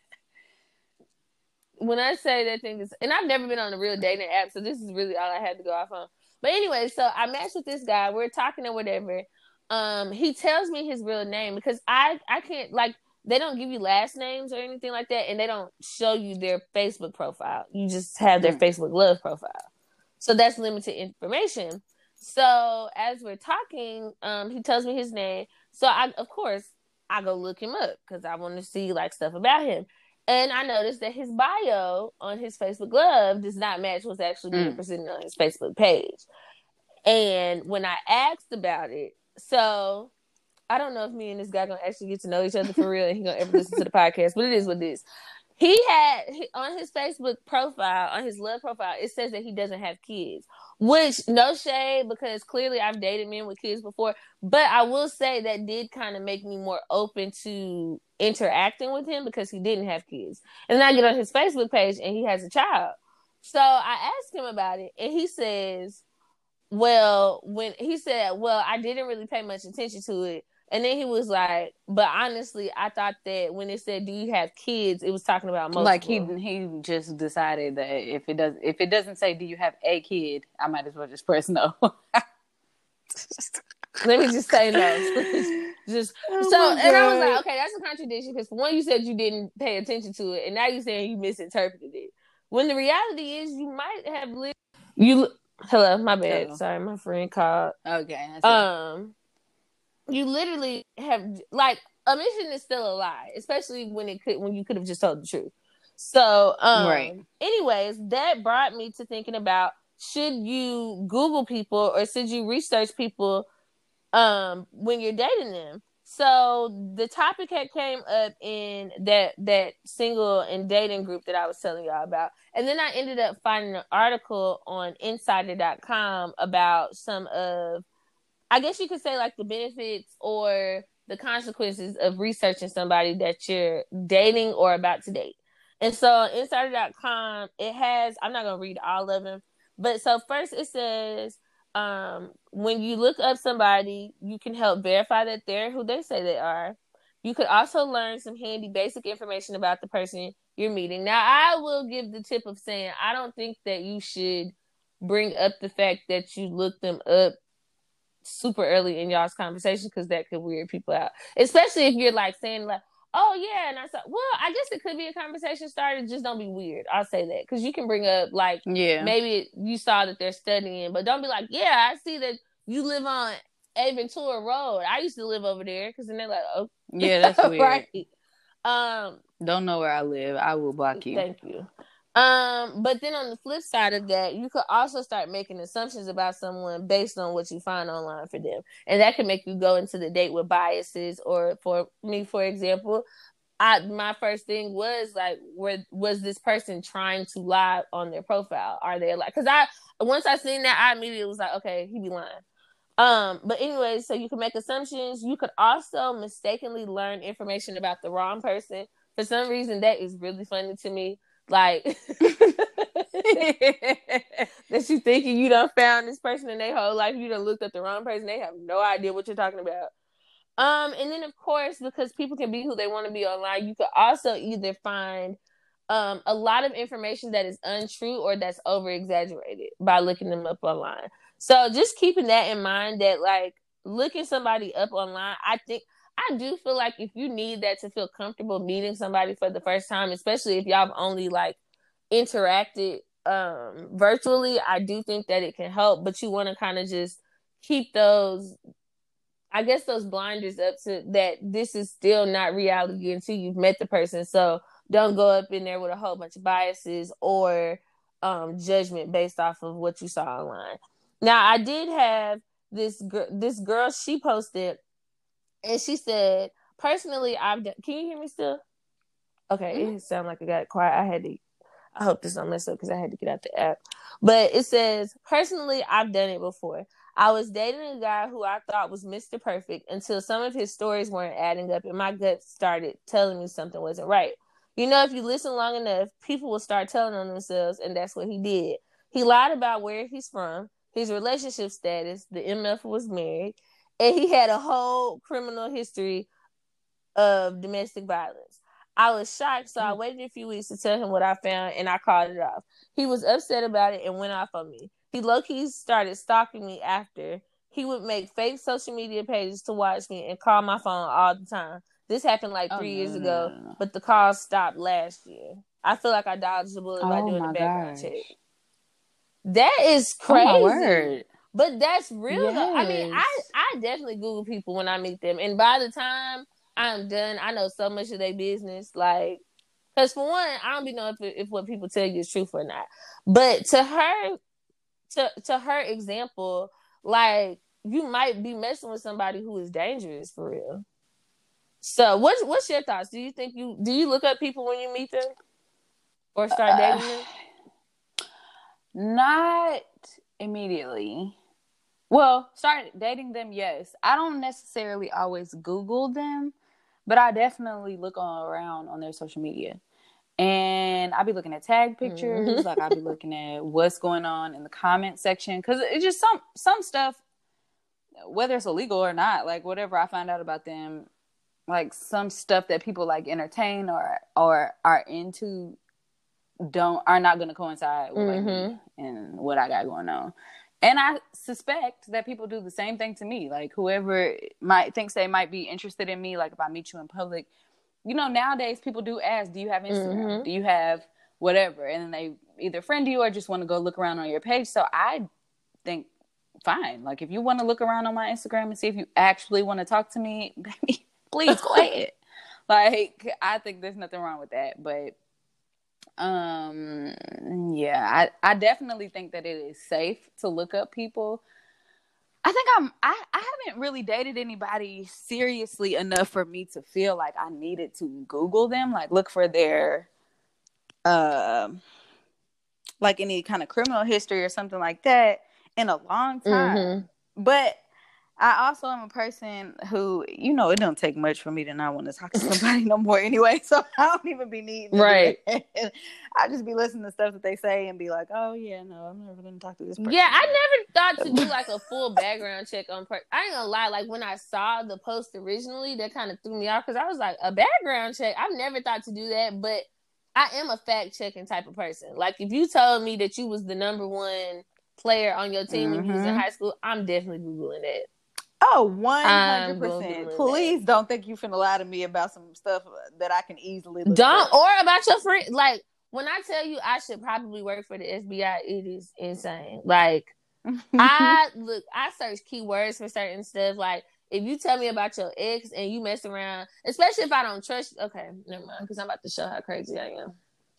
Speaker 3: When I say that thing is, and I've never been on a real dating app, so this is really all I had to go off on. But anyway, so I matched with this guy. We're talking or whatever. Um, he tells me his real name because I, I can't, like, they don't give you last names or anything like that, and they don't show you their Facebook profile. You just have their mm. Facebook Love profile. So that's limited information. So as we're talking, um, he tells me his name. So I, of course, I go look him up because I want to see, like, stuff about him. And I noticed that his bio on his Facebook Love does not match what's actually being mm. presented on his Facebook page. And when I asked about it, so I don't know if me and this guy gonna actually get to know each other for real and he gonna ever listen to the podcast, but it is what it is. He had, he, on his Facebook profile, on his Love profile, it says that he doesn't have kids. Which, no shade, because clearly I've dated men with kids before. But I will say that did kind of make me more open to interacting with him because he didn't have kids. And then I get on his Facebook page and he has a child. So I asked him about it and he says, well, when he said, well, I didn't really pay much attention to it. And then he was like, but honestly, I thought that when it said, do you have kids, it was talking about multiple.
Speaker 2: Like he he just decided that if it does if it doesn't say, do you have a kid, I might as well just press no.
Speaker 3: Let me just say no. just oh so and I was like, okay, that's a contradiction because one, you said you didn't pay attention to it, and now you're saying you misinterpreted it. When the reality is you might have lived you hello, my bad. Hello. Sorry, my friend called.
Speaker 2: Okay.
Speaker 3: Um You literally have, like, omission is still a lie, especially when it could, when you could have just told the truth. So, um, right. anyways, that brought me to thinking about, should you Google people or should you research people, um, when you're dating them? So the topic had came up in that, that single and dating group that I was telling y'all about. And then I ended up finding an article on insider dot com about some of, I guess you could say, like, the benefits or the consequences of researching somebody that you're dating or about to date. And so on insider dot com, it has, I'm not going to read all of them, but so first it says, um, when you look up somebody, you can help verify that they're who they say they are. You could also learn some handy basic information about the person you're meeting. Now, I will give the tip of saying, I don't think that you should bring up the fact that you looked them up super early in y'all's conversation because that could weird people out, especially if you're like saying like, oh yeah, and I said, well, I guess it could be a conversation starter, just don't be weird. I'll say that because you can bring up like, yeah, maybe you saw that they're studying, but don't be like, yeah, I see that you live on A Ventura Road, I used to live over there, because then they're like, oh
Speaker 2: yeah, that's weird.
Speaker 3: Right. Um
Speaker 2: don't know where I live, I will block you.
Speaker 3: Thank you. Um, but then on the flip side of that, you could also start making assumptions about someone based on what you find online for them. And that can make you go into the date with biases. Or for me, for example, I my first thing was like, where was this person trying to lie on their profile? Are they like, because I once I seen that, I immediately was like, okay, he be lying. Um, but anyway, so you can make assumptions. You could also mistakenly learn information about the wrong person. For some reason, that is really funny to me. Like that Got you thinking you done found this person in their whole life. You done looked at the wrong person. They have no idea what you're talking about. Um, and then of course, because people can be who they want to be online, you could also either find um a lot of information that is untrue or that's over exaggerated by looking them up online. So just keeping that in mind, that like looking somebody up online, I think I do feel like if you need that to feel comfortable meeting somebody for the first time, especially if y'all have only like interacted um virtually, I do think that it can help. But you want to kind of just keep those, I guess, those blinders up to that this is still not reality until you've met the person. So don't go up in there with a whole bunch of biases or um judgment based off of what you saw online. Now, I did have this girl, this girl, she posted, and she said, personally, I've done, can you hear me still? Okay, mm-hmm. It sounded like it got quiet. I had to, I hope this don't mess up because I had to get out the app. But it says, personally, I've done it before. I was dating a guy who I thought was Mister Perfect until some of his stories weren't adding up and my gut started telling me something wasn't right. You know, if you listen long enough, people will start telling on themselves, and that's what he did. He lied about where he's from, his relationship status, the M F was married, and he had a whole criminal history of domestic violence. I was shocked, so I waited a few weeks to tell him what I found, and I called it off. He was upset about it and went off on me. He low-key started stalking me after. He would make fake social media pages to watch me and call my phone all the time. This happened like three oh, no, years no, ago, no, no. But the calls stopped last year. I feel like I dodged the bullet oh, by doing a background gosh. check. That is crazy. Oh, my word. But that's real yes. though. I mean, I, I definitely Google people when I meet them. And by the time I'm done, I know so much of their business. Like, because for one, I don't be knowing if, if what people tell you is truth or not. But to her, to to her example, like, you might be messing with somebody who is dangerous for real. So what's what's your thoughts? Do you think you do you look up people when you meet them or start dating uh, them?
Speaker 2: Not immediately. Well, start dating them, yes. I don't necessarily always Google them, but I definitely look on around on their social media. And I'll be looking at tag pictures, mm-hmm. like I'll be looking at what's going on in the comment section. Because it's just some some stuff, whether it's illegal or not, like whatever I find out about them, like some stuff that people like entertain or or are into don't are not going to coincide with like mm-hmm. me and what I got going on. And I suspect that people do the same thing to me. Like whoever might thinks they might be interested in me, like if I meet you in public, you know, nowadays people do ask, do you have Instagram? Mm-hmm. Do you have whatever? And then they either friend you or just want to go look around on your page. So I think, fine. Like if you want to look around on my Instagram and see if you actually want to talk to me, baby, please go ahead. Like, I think there's nothing wrong with that. But um yeah, I, I definitely think that it is safe to look up people. I think I'm I, I haven't really dated anybody seriously enough for me to feel like I needed to Google them, like look for their uh, like any kind of criminal history or something like that in a long time. Mm-hmm. But I also am a person who, you know, it don't take much for me to not want to talk to somebody no more anyway. So I don't even be needing
Speaker 3: right.
Speaker 2: I just be listening to stuff that they say and be like, oh yeah, no, I'm never going to talk to this person.
Speaker 3: Yeah, I never thought to do like a full background check on per- I ain't gonna lie, like when I saw the post originally, that kind of threw me off because I was like, a background check? I've never thought to do that, but I am a fact checking type of person. Like if you told me that you was the number one player on your team mm-hmm. when you was in high school, I'm definitely Googling it.
Speaker 2: Oh, one hundred percent. Please that. Don't think you finna lie to me about some stuff that I can easily look
Speaker 3: Don't,
Speaker 2: up.
Speaker 3: or about your friend. Like, when I tell you I should probably work for the S B I, it is insane. Like, I look, I search keywords for certain stuff. Like, if you tell me about your ex and you mess around, especially if I don't trust, okay, never mind, because I'm about to show how crazy I am.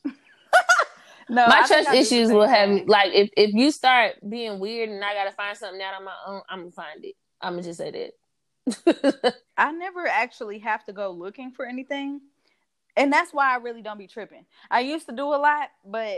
Speaker 3: No, my I trust issues will have me, like, if, if you start being weird and I gotta find something out on my own, I'm gonna find it. I'm gonna just say
Speaker 2: that. I never actually have to go looking for anything. And that's why I really don't be tripping. I used to do a lot, but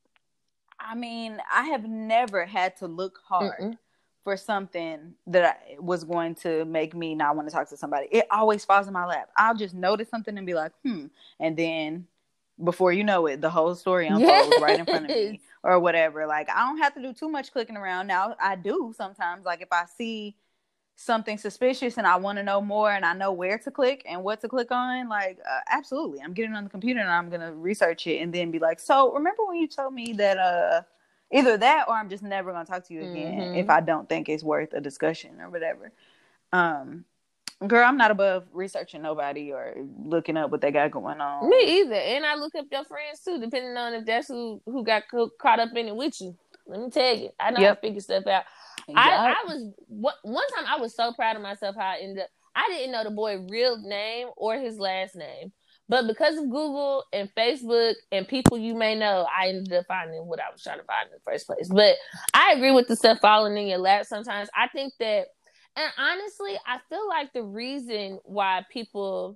Speaker 2: I mean, I have never had to look hard Mm-mm. for something that I, was going to make me not want to talk to somebody. It always falls in my lap. I'll just notice something and be like, hmm. And then before you know it, the whole story unfolds yes. right in front of me or whatever. Like, I don't have to do too much clicking around. Now, I do sometimes. Like, if I see something suspicious and I want to know more and I know where to click and what to click on, like, uh, absolutely. I'm getting on the computer and I'm going to research it and then be like, so remember when you told me that uh, either that or I'm just never going to talk to you again mm-hmm. if I don't think it's worth a discussion or whatever. Um, Girl, I'm not above researching nobody or looking up what they got going on.
Speaker 3: Me either. And I look up your friends too, depending on if that's who, who got co- caught up in it with you. Let me tell you. I know yep. how to figure stuff out. Yep. I, I was, what, one time I was so proud of myself how I ended up, I didn't know the boy's real name or his last name. But because of Google and Facebook and people you may know, I ended up finding what I was trying to find in the first place. But I agree with the stuff falling in your lap sometimes. I think that, and honestly, I feel like the reason why people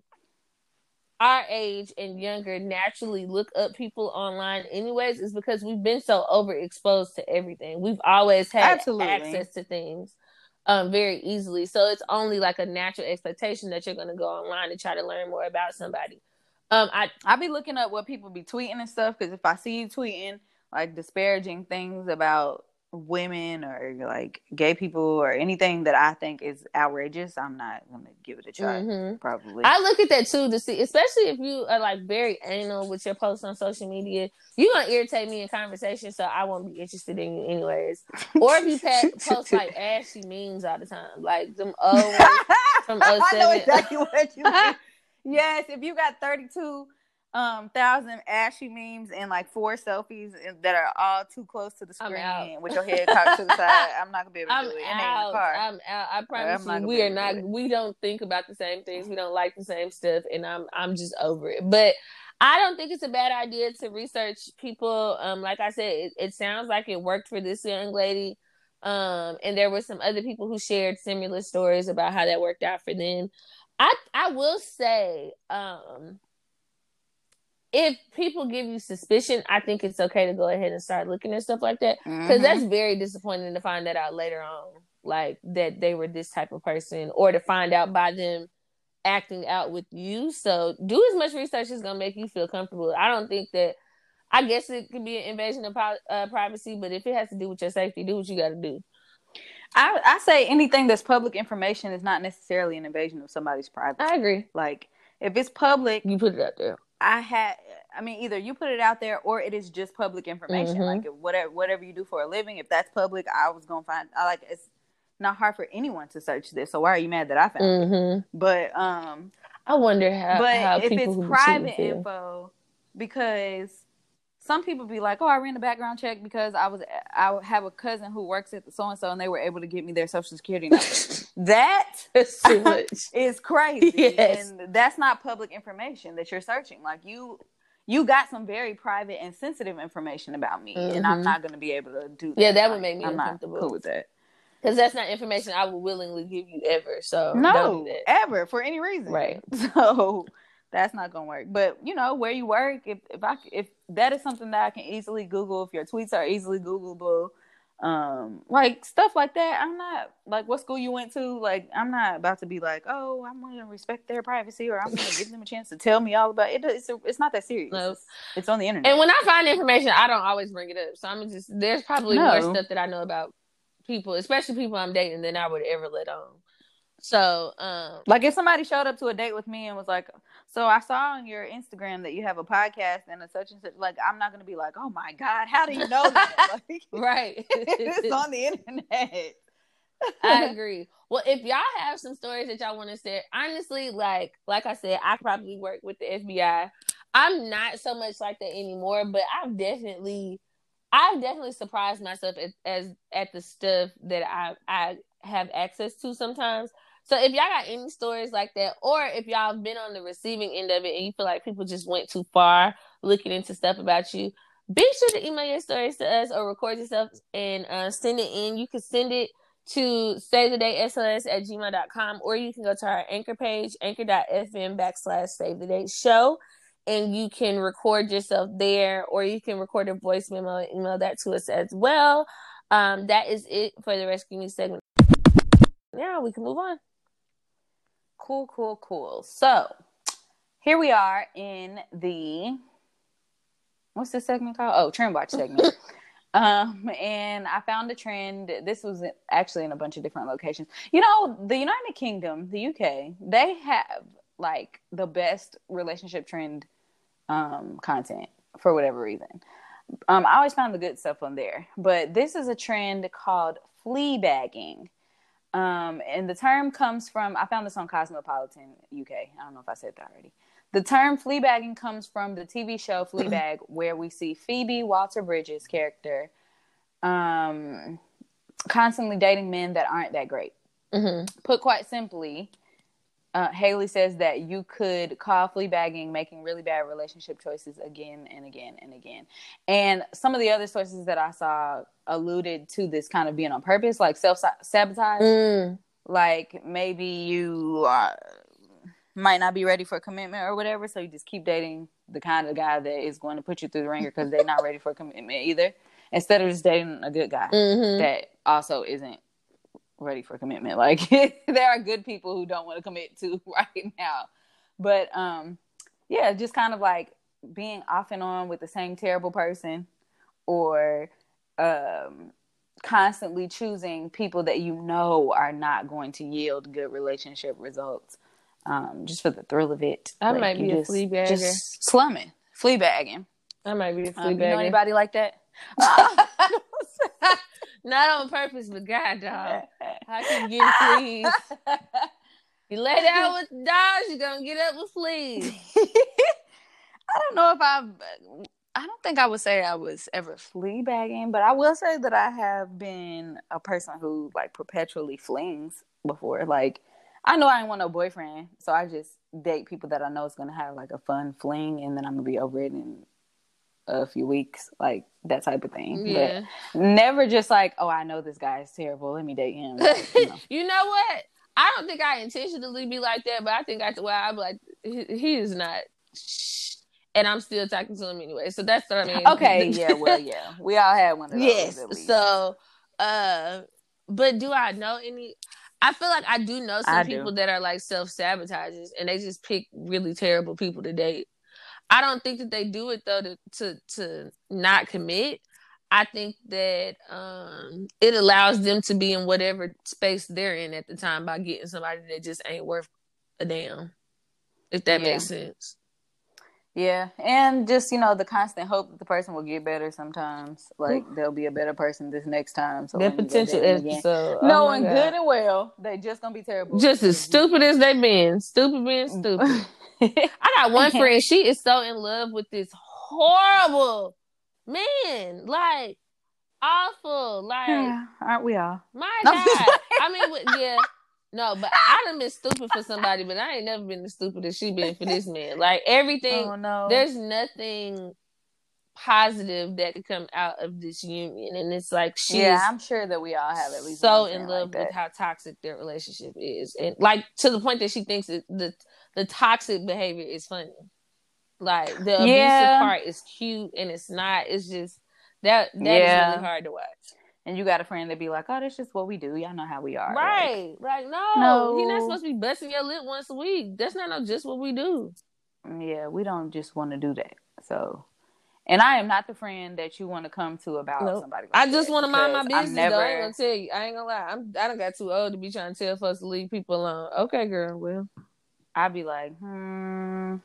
Speaker 3: our age and younger naturally look up people online anyways is because we've been so overexposed to everything. We've always had Absolutely. access to things um, very easily. So it's only like a natural expectation that you're going to go online and try to learn more about somebody. Um, I
Speaker 2: I be looking up what people be tweeting and stuff because if I see you tweeting like disparaging things about women or like gay people or anything that I think is outrageous, I'm not gonna give it a try. Mm-hmm. Probably.
Speaker 3: I look at that too to see, especially if you are like very anal with your posts on social media, you're gonna irritate me in conversation, so I won't be interested in you anyways. Or if you pa- post like ashy memes all the time, like them old ones from oh seven.
Speaker 2: I know exactly what you mean. Yes, if you got thirty-two Um, thousand ashy memes and like four selfies that are all too close to the screen with your head cocked to the side, I'm not gonna be able to
Speaker 3: I'm
Speaker 2: do it.
Speaker 3: Out.
Speaker 2: In the car.
Speaker 3: I'm out. I promise you, we are not. We don't think about the same things. We don't like the same stuff, and I'm I'm just over it. But I don't think it's a bad idea to research people. Um, like I said, it, it sounds like it worked for this young lady. Um, and there were some other people who shared similar stories about how that worked out for them. I I will say, um. if people give you suspicion, I think it's okay to go ahead and start looking at stuff like that. Because mm-hmm. that's very disappointing to find that out later on. Like, that they were this type of person. Or to find out by them acting out with you. So, do as much research as going to make you feel comfortable. I don't think that... I guess it could be an invasion of uh, privacy. But if it has to do with your safety, do what you got to do.
Speaker 2: I, I say anything that's public information is not necessarily an invasion of somebody's privacy.
Speaker 3: I agree.
Speaker 2: Like, if it's public...
Speaker 3: You put it out there.
Speaker 2: I had, I mean, either you put it out there or it is just public information. Mm-hmm. Like if whatever, whatever you do for a living, if that's public, I was going to find, I like, it's not hard for anyone to search this. So why are you mad that I found mm-hmm. it? But, um,
Speaker 3: I wonder how,
Speaker 2: but
Speaker 3: how
Speaker 2: if
Speaker 3: people
Speaker 2: it's private info, because some people be like, oh, I ran a background check because I was, I have a cousin who works at the so-and-so and they were able to get me their social security number. That
Speaker 3: is too much.
Speaker 2: Is crazy.
Speaker 3: Yes.
Speaker 2: And that's not public information that you're searching. Like you, you got some very private and sensitive information about me mm-hmm. and I'm not going to be able to do that.
Speaker 3: Yeah, that would
Speaker 2: like,
Speaker 3: make me
Speaker 2: I'm
Speaker 3: uncomfortable.
Speaker 2: Not cool with that.
Speaker 3: Because that's not information I would willingly give you ever. So
Speaker 2: no,
Speaker 3: don't do that.
Speaker 2: Ever for any reason.
Speaker 3: Right.
Speaker 2: So that's not gonna work. But you know where you work, if if I if that is something that I can easily Google, if your tweets are easily Googleable, um, like stuff like that. I'm not like what school you went to. Like I'm not about to be like, oh, I'm gonna respect their privacy or I'm gonna give them a chance to tell me all about it. It's a, it's not that serious. No. It's, it's on the internet.
Speaker 3: And when I find information, I don't always bring it up. So I'm just there's probably no. more stuff that I know about people, especially people I'm dating, than I would ever let on. So, um,
Speaker 2: like if somebody showed up to a date with me and was like, so I saw on your Instagram that you have a podcast and a such and such, like, I'm not going to be like, oh my God, how do you know that? Like,
Speaker 3: right.
Speaker 2: It's on the internet.
Speaker 3: I agree. Well, if y'all have some stories that y'all want to share, honestly, like, like I said, I probably work with the F B I. I'm not so much like that anymore, but I've definitely, I've definitely surprised myself at, as at the stuff that I, I have access to sometimes. So if y'all got any stories like that, or if y'all have been on the receiving end of it and you feel like people just went too far looking into stuff about you, be sure to email your stories to us or record yourself and uh, send it in. You can send it to save the date S O S at gmail dot com, or you can go to our anchor page, anchor.fm backslash save the date show, and you can record yourself there, or you can record a voice memo and email that to us as well. Um, that is it for the Rescue Me segment. Now we can move on.
Speaker 2: Cool, cool, cool. So here we are in the what's this segment called? Oh, Trend Watch segment. um, and I found a trend. This was actually in a bunch of different locations. You know, the United Kingdom, the U K, they have like the best relationship trend um, content for whatever reason. Um, I always found the good stuff on there, but this is a trend called fleabagging. Um, and the term comes from, I found this on Cosmopolitan U K. I don't know if I said that already. The term fleabagging comes from the T V show Fleabag, where we see Phoebe Waller-Bridge's character um, constantly dating men that aren't that great. Mm-hmm. Put quite simply, uh, Haley says that you could call fleabagging making really bad relationship choices again and again and again. And some of the other sources that I saw alluded to this kind of being on purpose, like self-sabotage. Mm. Like maybe you uh, might not be ready for a commitment or whatever, so you just keep dating the kind of guy that is going to put you through the ringer because they're not ready for a commitment either, instead of just dating a good guy mm-hmm. that also isn't ready for commitment. Like there are good people who don't want to commit to right now, but um yeah, just kind of like being off and on with the same terrible person, or um constantly choosing people that you know are not going to yield good relationship results, um just for the thrill of it.
Speaker 3: I
Speaker 2: like
Speaker 3: might be
Speaker 2: just,
Speaker 3: a fleabagger.
Speaker 2: Just slumming, fleabagging.
Speaker 3: I might be a fleabagger.
Speaker 2: Um, you know anybody like that?
Speaker 3: Not on purpose, but God, dog. How can you get fleas? You lay down with dogs, you're gonna get up with fleas.
Speaker 2: I don't know if I've. I don't think I would say I was ever flea bagging, but I will say that I have been a person who like perpetually flings before. Like, I know I didn't want no boyfriend, so I just date people that I know is gonna have like a fun fling, and then I'm gonna be over it in a few weeks, like that type of thing. Yeah. But never just like, oh, I know this guy is terrible, let me date him. Like, you know.
Speaker 3: You know what? I don't think I intentionally be like that, but I think I well, I be like, he, he is not, and I'm still talking to him anyway. So that's what I mean.
Speaker 2: Okay, yeah, well, yeah, we all had one of those.
Speaker 3: Yes. So, uh, but do I know any? I feel like I do know some
Speaker 2: I
Speaker 3: people
Speaker 2: do.
Speaker 3: that are like self sabotagers, and they just pick really terrible people to date. I don't think that they do it though to to, to not commit. I think that um, it allows them to be in whatever space they're in at the time by getting somebody that just ain't worth a damn. If that
Speaker 2: yeah.
Speaker 3: makes sense.
Speaker 2: Yeah, and just, you know, the constant hope that the person will get better sometimes. Like, they'll be a better person this next time. So
Speaker 3: that potential episode.
Speaker 2: Oh knowing good and well, they just gonna be terrible.
Speaker 3: Just as stupid as they been. Stupid being stupid. I got one friend, she is so in love with this horrible man. Like, awful. Like,
Speaker 2: yeah, aren't we all?
Speaker 3: My God. I mean, yeah. No, but I done been stupid for somebody, but I ain't never been as stupid as she been for this man. Like, everything,
Speaker 2: oh, no.
Speaker 3: There's nothing positive that could come out of this union. And it's like, she's
Speaker 2: yeah, I'm sure that we all have at least
Speaker 3: so in love
Speaker 2: like
Speaker 3: with how toxic their relationship is. And like, to the point that she thinks that the, the toxic behavior is funny. Like, the abusive
Speaker 2: yeah.
Speaker 3: part is cute and it's not. It's just, that that
Speaker 2: yeah.
Speaker 3: is really hard to watch.
Speaker 2: And you got a friend that be like, oh, that's just what we do. Y'all know how we are.
Speaker 3: Right. Like, like no,
Speaker 2: no.
Speaker 3: He's not supposed to be busting your lip once a week. That's not no just what we do.
Speaker 2: Yeah, we don't just want to do that. So, and I am not the friend that you want to come to about nope. somebody like
Speaker 3: I just want to mind my business,
Speaker 2: never...
Speaker 3: though. I ain't going to tell you. I ain't going to lie. I'm, I done got too old to be trying to tell folks to leave people alone. Okay, girl, well.
Speaker 2: I'd be like, hmm...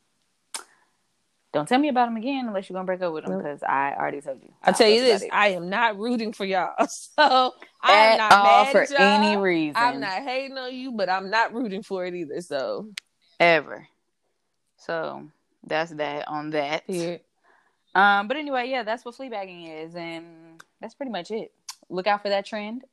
Speaker 2: Don't tell me about him again unless you're going to break up with him, because I already told you.
Speaker 3: I'll tell you this. I am not rooting for y'all. So I am not
Speaker 2: all
Speaker 3: mad
Speaker 2: for
Speaker 3: at y'all.
Speaker 2: any reason.
Speaker 3: I'm not hating on you, but I'm not rooting for it either. So
Speaker 2: ever. So that's that on that.
Speaker 3: Yeah.
Speaker 2: Um, but anyway, yeah, that's what fleabagging is. And that's pretty much it. Look out for that trend.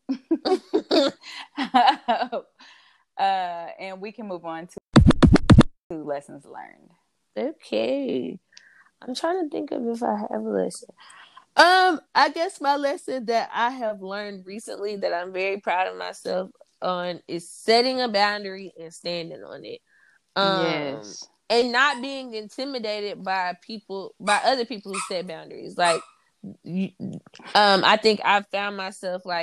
Speaker 2: uh, and we can move on to, to lessons learned.
Speaker 3: Okay. I'm trying to think of if I have a lesson. Um, I guess my lesson that I have learned recently that I'm very proud of myself on is setting a boundary and standing on it. Um,
Speaker 2: yes.
Speaker 3: And not being intimidated by people, by other people who set boundaries. Like, you, um, I think I've found myself like,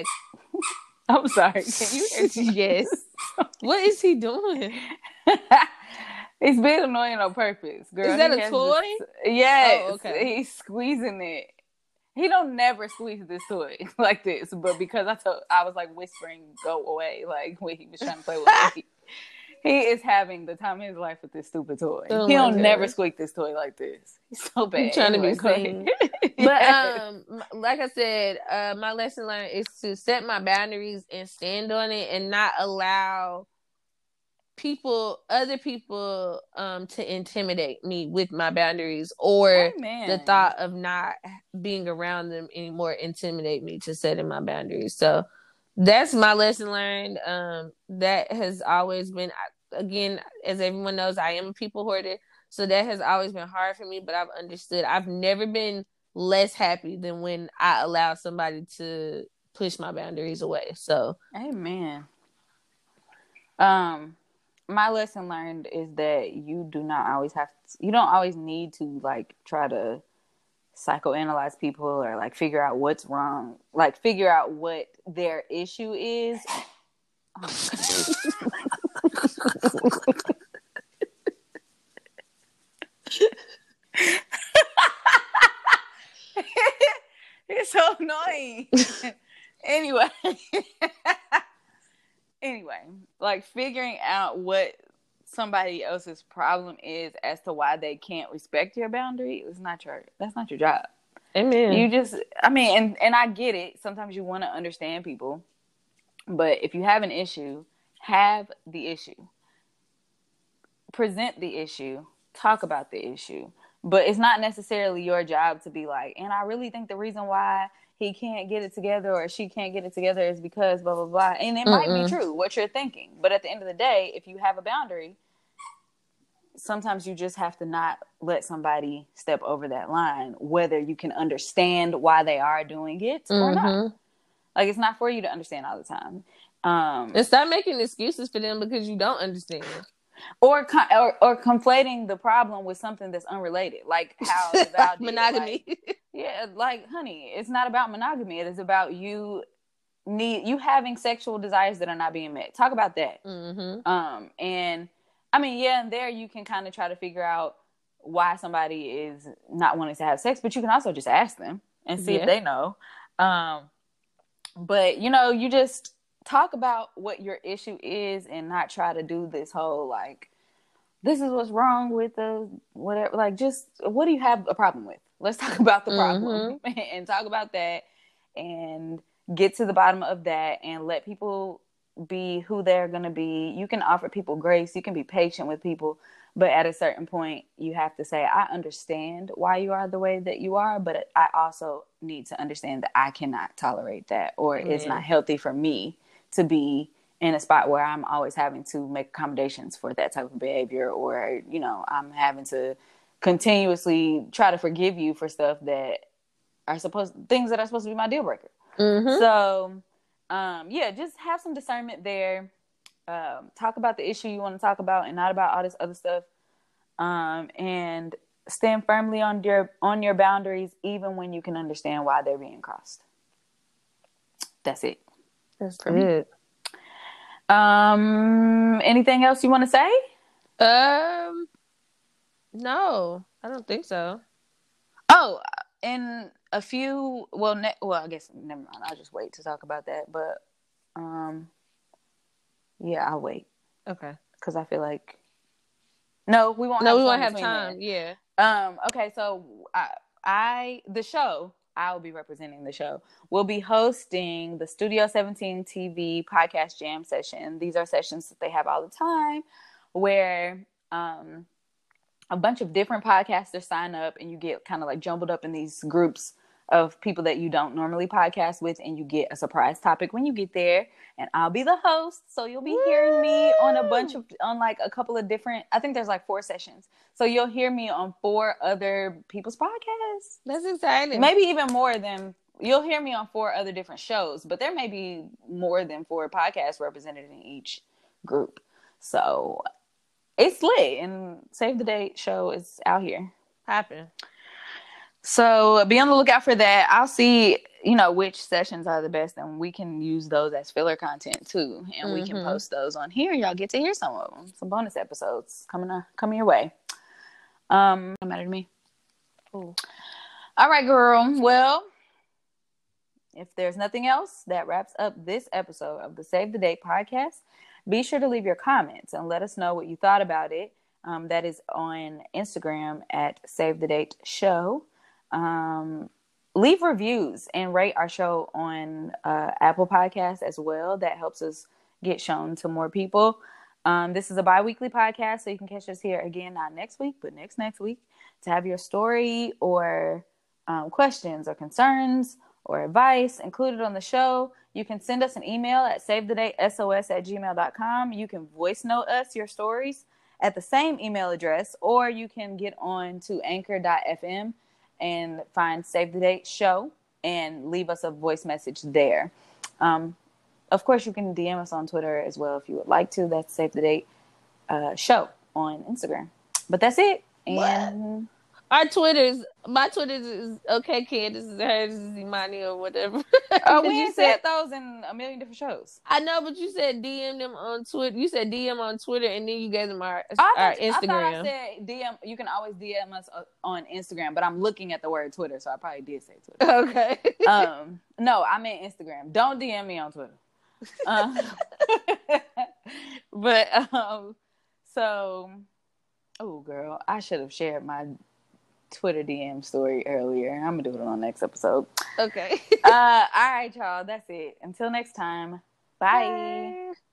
Speaker 2: I'm sorry. Can you hear?
Speaker 3: Yes. What is he doing?
Speaker 2: It's being annoying on purpose, girl.
Speaker 3: Is that
Speaker 2: He
Speaker 3: a
Speaker 2: has
Speaker 3: toy?
Speaker 2: This, yes.
Speaker 3: Oh, okay.
Speaker 2: He's squeezing it. He don't never squeeze this toy like this, but because I told, I was like whispering, "Go away!" Like when he was trying to play with me. He is having the time of his life with this stupid toy.
Speaker 3: Oh
Speaker 2: he don't
Speaker 3: goodness.
Speaker 2: never squeak this toy like this. He's so bad.
Speaker 3: He's trying
Speaker 2: anyway,
Speaker 3: to be seen. But
Speaker 2: yes.
Speaker 3: um, like I said, uh, my lesson learned is to set my boundaries and stand on it, and not allow people, other people, um, to intimidate me with my boundaries, or
Speaker 2: Amen.
Speaker 3: the thought of not being around them anymore intimidate me to setting my boundaries. So that's my lesson learned. Um, that has always been, again, as everyone knows, I am a people hoarder. So that has always been hard for me, but I've understood. I've never been less happy than when I allow somebody to push my boundaries away. So,
Speaker 2: amen. Um, my lesson learned is that you do not always have to, you don't always need to like try to psychoanalyze people or like figure out what's wrong, like figure out what their issue is. It's so annoying. Anyway. Anyway, like figuring out what somebody else's problem is as to why they can't respect your boundary is not your, that's not your job.
Speaker 3: amen.
Speaker 2: You just, I mean, and, and I get it. Sometimes you want to understand people, but if you have an issue, have the issue. Present the issue. Talk about the issue. But it's not necessarily your job to be like, and I really think the reason why he can't get it together or she can't get it together is because blah, blah, blah. And it might
Speaker 3: Mm-mm.
Speaker 2: be true, what you're thinking. But at the end of the day, if you have a boundary, sometimes you just have to not let somebody step over that line, whether you can understand why they are doing it or
Speaker 3: Mm-hmm.
Speaker 2: not. Like, it's not for you to understand all the time. Um,
Speaker 3: And stop making excuses for them because you don't understand.
Speaker 2: Or, con- or or conflating the problem with something that's unrelated, like how the vow did,
Speaker 3: monogamy.
Speaker 2: like, yeah, like honey, it's not about monogamy. It is about you need you having sexual desires that are not being met. Talk about that.
Speaker 3: Mm-hmm.
Speaker 2: Um, and I mean, yeah, and there you can kind of try to figure out why somebody is not wanting to have sex, but you can also just ask them and see
Speaker 3: Yeah.
Speaker 2: if they know. Um, but you know, you just talk about what your issue is and not try to do this whole like, this is what's wrong with the whatever. Like, just what do you have a problem with? Let's talk about the problem
Speaker 3: Mm-hmm.
Speaker 2: and talk about that and get to the bottom of that and let people be who they're going to be. You can offer people grace. You can be patient with people. But at a certain point, you have to say, I understand why you are the way that you are, but I also need to understand that I cannot tolerate that, or
Speaker 3: Yeah.
Speaker 2: it's not healthy for me to be in a spot where I'm always having to make accommodations for that type of behavior, or, you know, I'm having to continuously try to forgive you for stuff that are supposed, things that are supposed to be my deal breaker.
Speaker 3: Mm-hmm.
Speaker 2: So, um, yeah, just have some discernment there. Um, talk about the issue you want to talk about and not about all this other stuff. Um, and stand firmly on your, on your boundaries, even when you can understand why they're being crossed. That's it.
Speaker 3: That's
Speaker 2: For me.
Speaker 3: good.
Speaker 2: Um, anything else you want to say?
Speaker 3: Um, no, I don't think so.
Speaker 2: Oh, in a few, well, ne- well, I guess never mind. I'll just wait to talk about that. But, um, yeah, I'll wait
Speaker 3: Okay.
Speaker 2: because I feel like no, we won't.
Speaker 3: No,
Speaker 2: have
Speaker 3: we
Speaker 2: time
Speaker 3: won't have
Speaker 2: between
Speaker 3: time.
Speaker 2: then.
Speaker 3: Yeah.
Speaker 2: Um. Okay. So I, I, the show, I will be representing the show. We'll be hosting the Studio seventeen T V podcast jam session. These are sessions that they have all the time, where um, a bunch of different podcasters sign up, and you get kind of like jumbled up in these groups of people that you don't normally podcast with, and you get a surprise topic when you get there. And I'll be the host, so you'll be Woo! hearing me on a bunch of, on like a couple of different, I think there's like four sessions. So you'll hear me on four other people's podcasts.
Speaker 3: That's exciting.
Speaker 2: Maybe even more than, you'll hear me on four other different shows, but there may be more than four podcasts represented in each group. So it's lit, and Save the Date show is out here.
Speaker 3: Happen.
Speaker 2: So be on the lookout for that. I'll see you know, which sessions are the best, and we can use those as filler content too, and mm-hmm. we can post those on here. Y'all get to hear some of them, some bonus episodes coming uh, coming your way. Um, no matter to me. Ooh. All right, girl. Well, if there's nothing else, that wraps up this episode of the Save the Date podcast. Be sure to leave your comments and let us know what you thought about it. Um, that is on Instagram at Save the Date Show. Um, leave reviews and rate our show on uh, Apple Podcasts as well. That helps us get shown to more people. Um, this is a bi-weekly podcast, so you can catch us here again, not next week, but next next week, to have your story or um, questions or concerns or advice included on the show. You can send us an email at savethedatesos at gmail dot com. You can voice note us your stories at the same email address, or you can get on to anchor dot f m and find Save the Date Show and leave us a voice message there. Um, of course, you can D M us on Twitter as well if you would like to. That's Save the Date uh, Show on Instagram. But that's it. And
Speaker 3: what? Our Twitters, my Twitters is okay, Candace, hers is Imani or whatever.
Speaker 2: Oh, we you said those in a million different shows.
Speaker 3: I know, but you said D M them on Twitter. You said D M on Twitter, and then you gave them our,
Speaker 2: I
Speaker 3: our
Speaker 2: thought,
Speaker 3: Instagram.
Speaker 2: I thought I said D M. You can always D M us on Instagram, but I'm looking at the word Twitter, so I probably did say Twitter.
Speaker 3: Okay.
Speaker 2: um, no, I meant Instagram. Don't D M me on Twitter. Um, but um, so, oh, girl, I should have shared my Twitter D M story earlier. I'm gonna do it on the next episode.
Speaker 3: Okay.
Speaker 2: uh, all right, y'all. That's it. Until next time. Bye. Bye.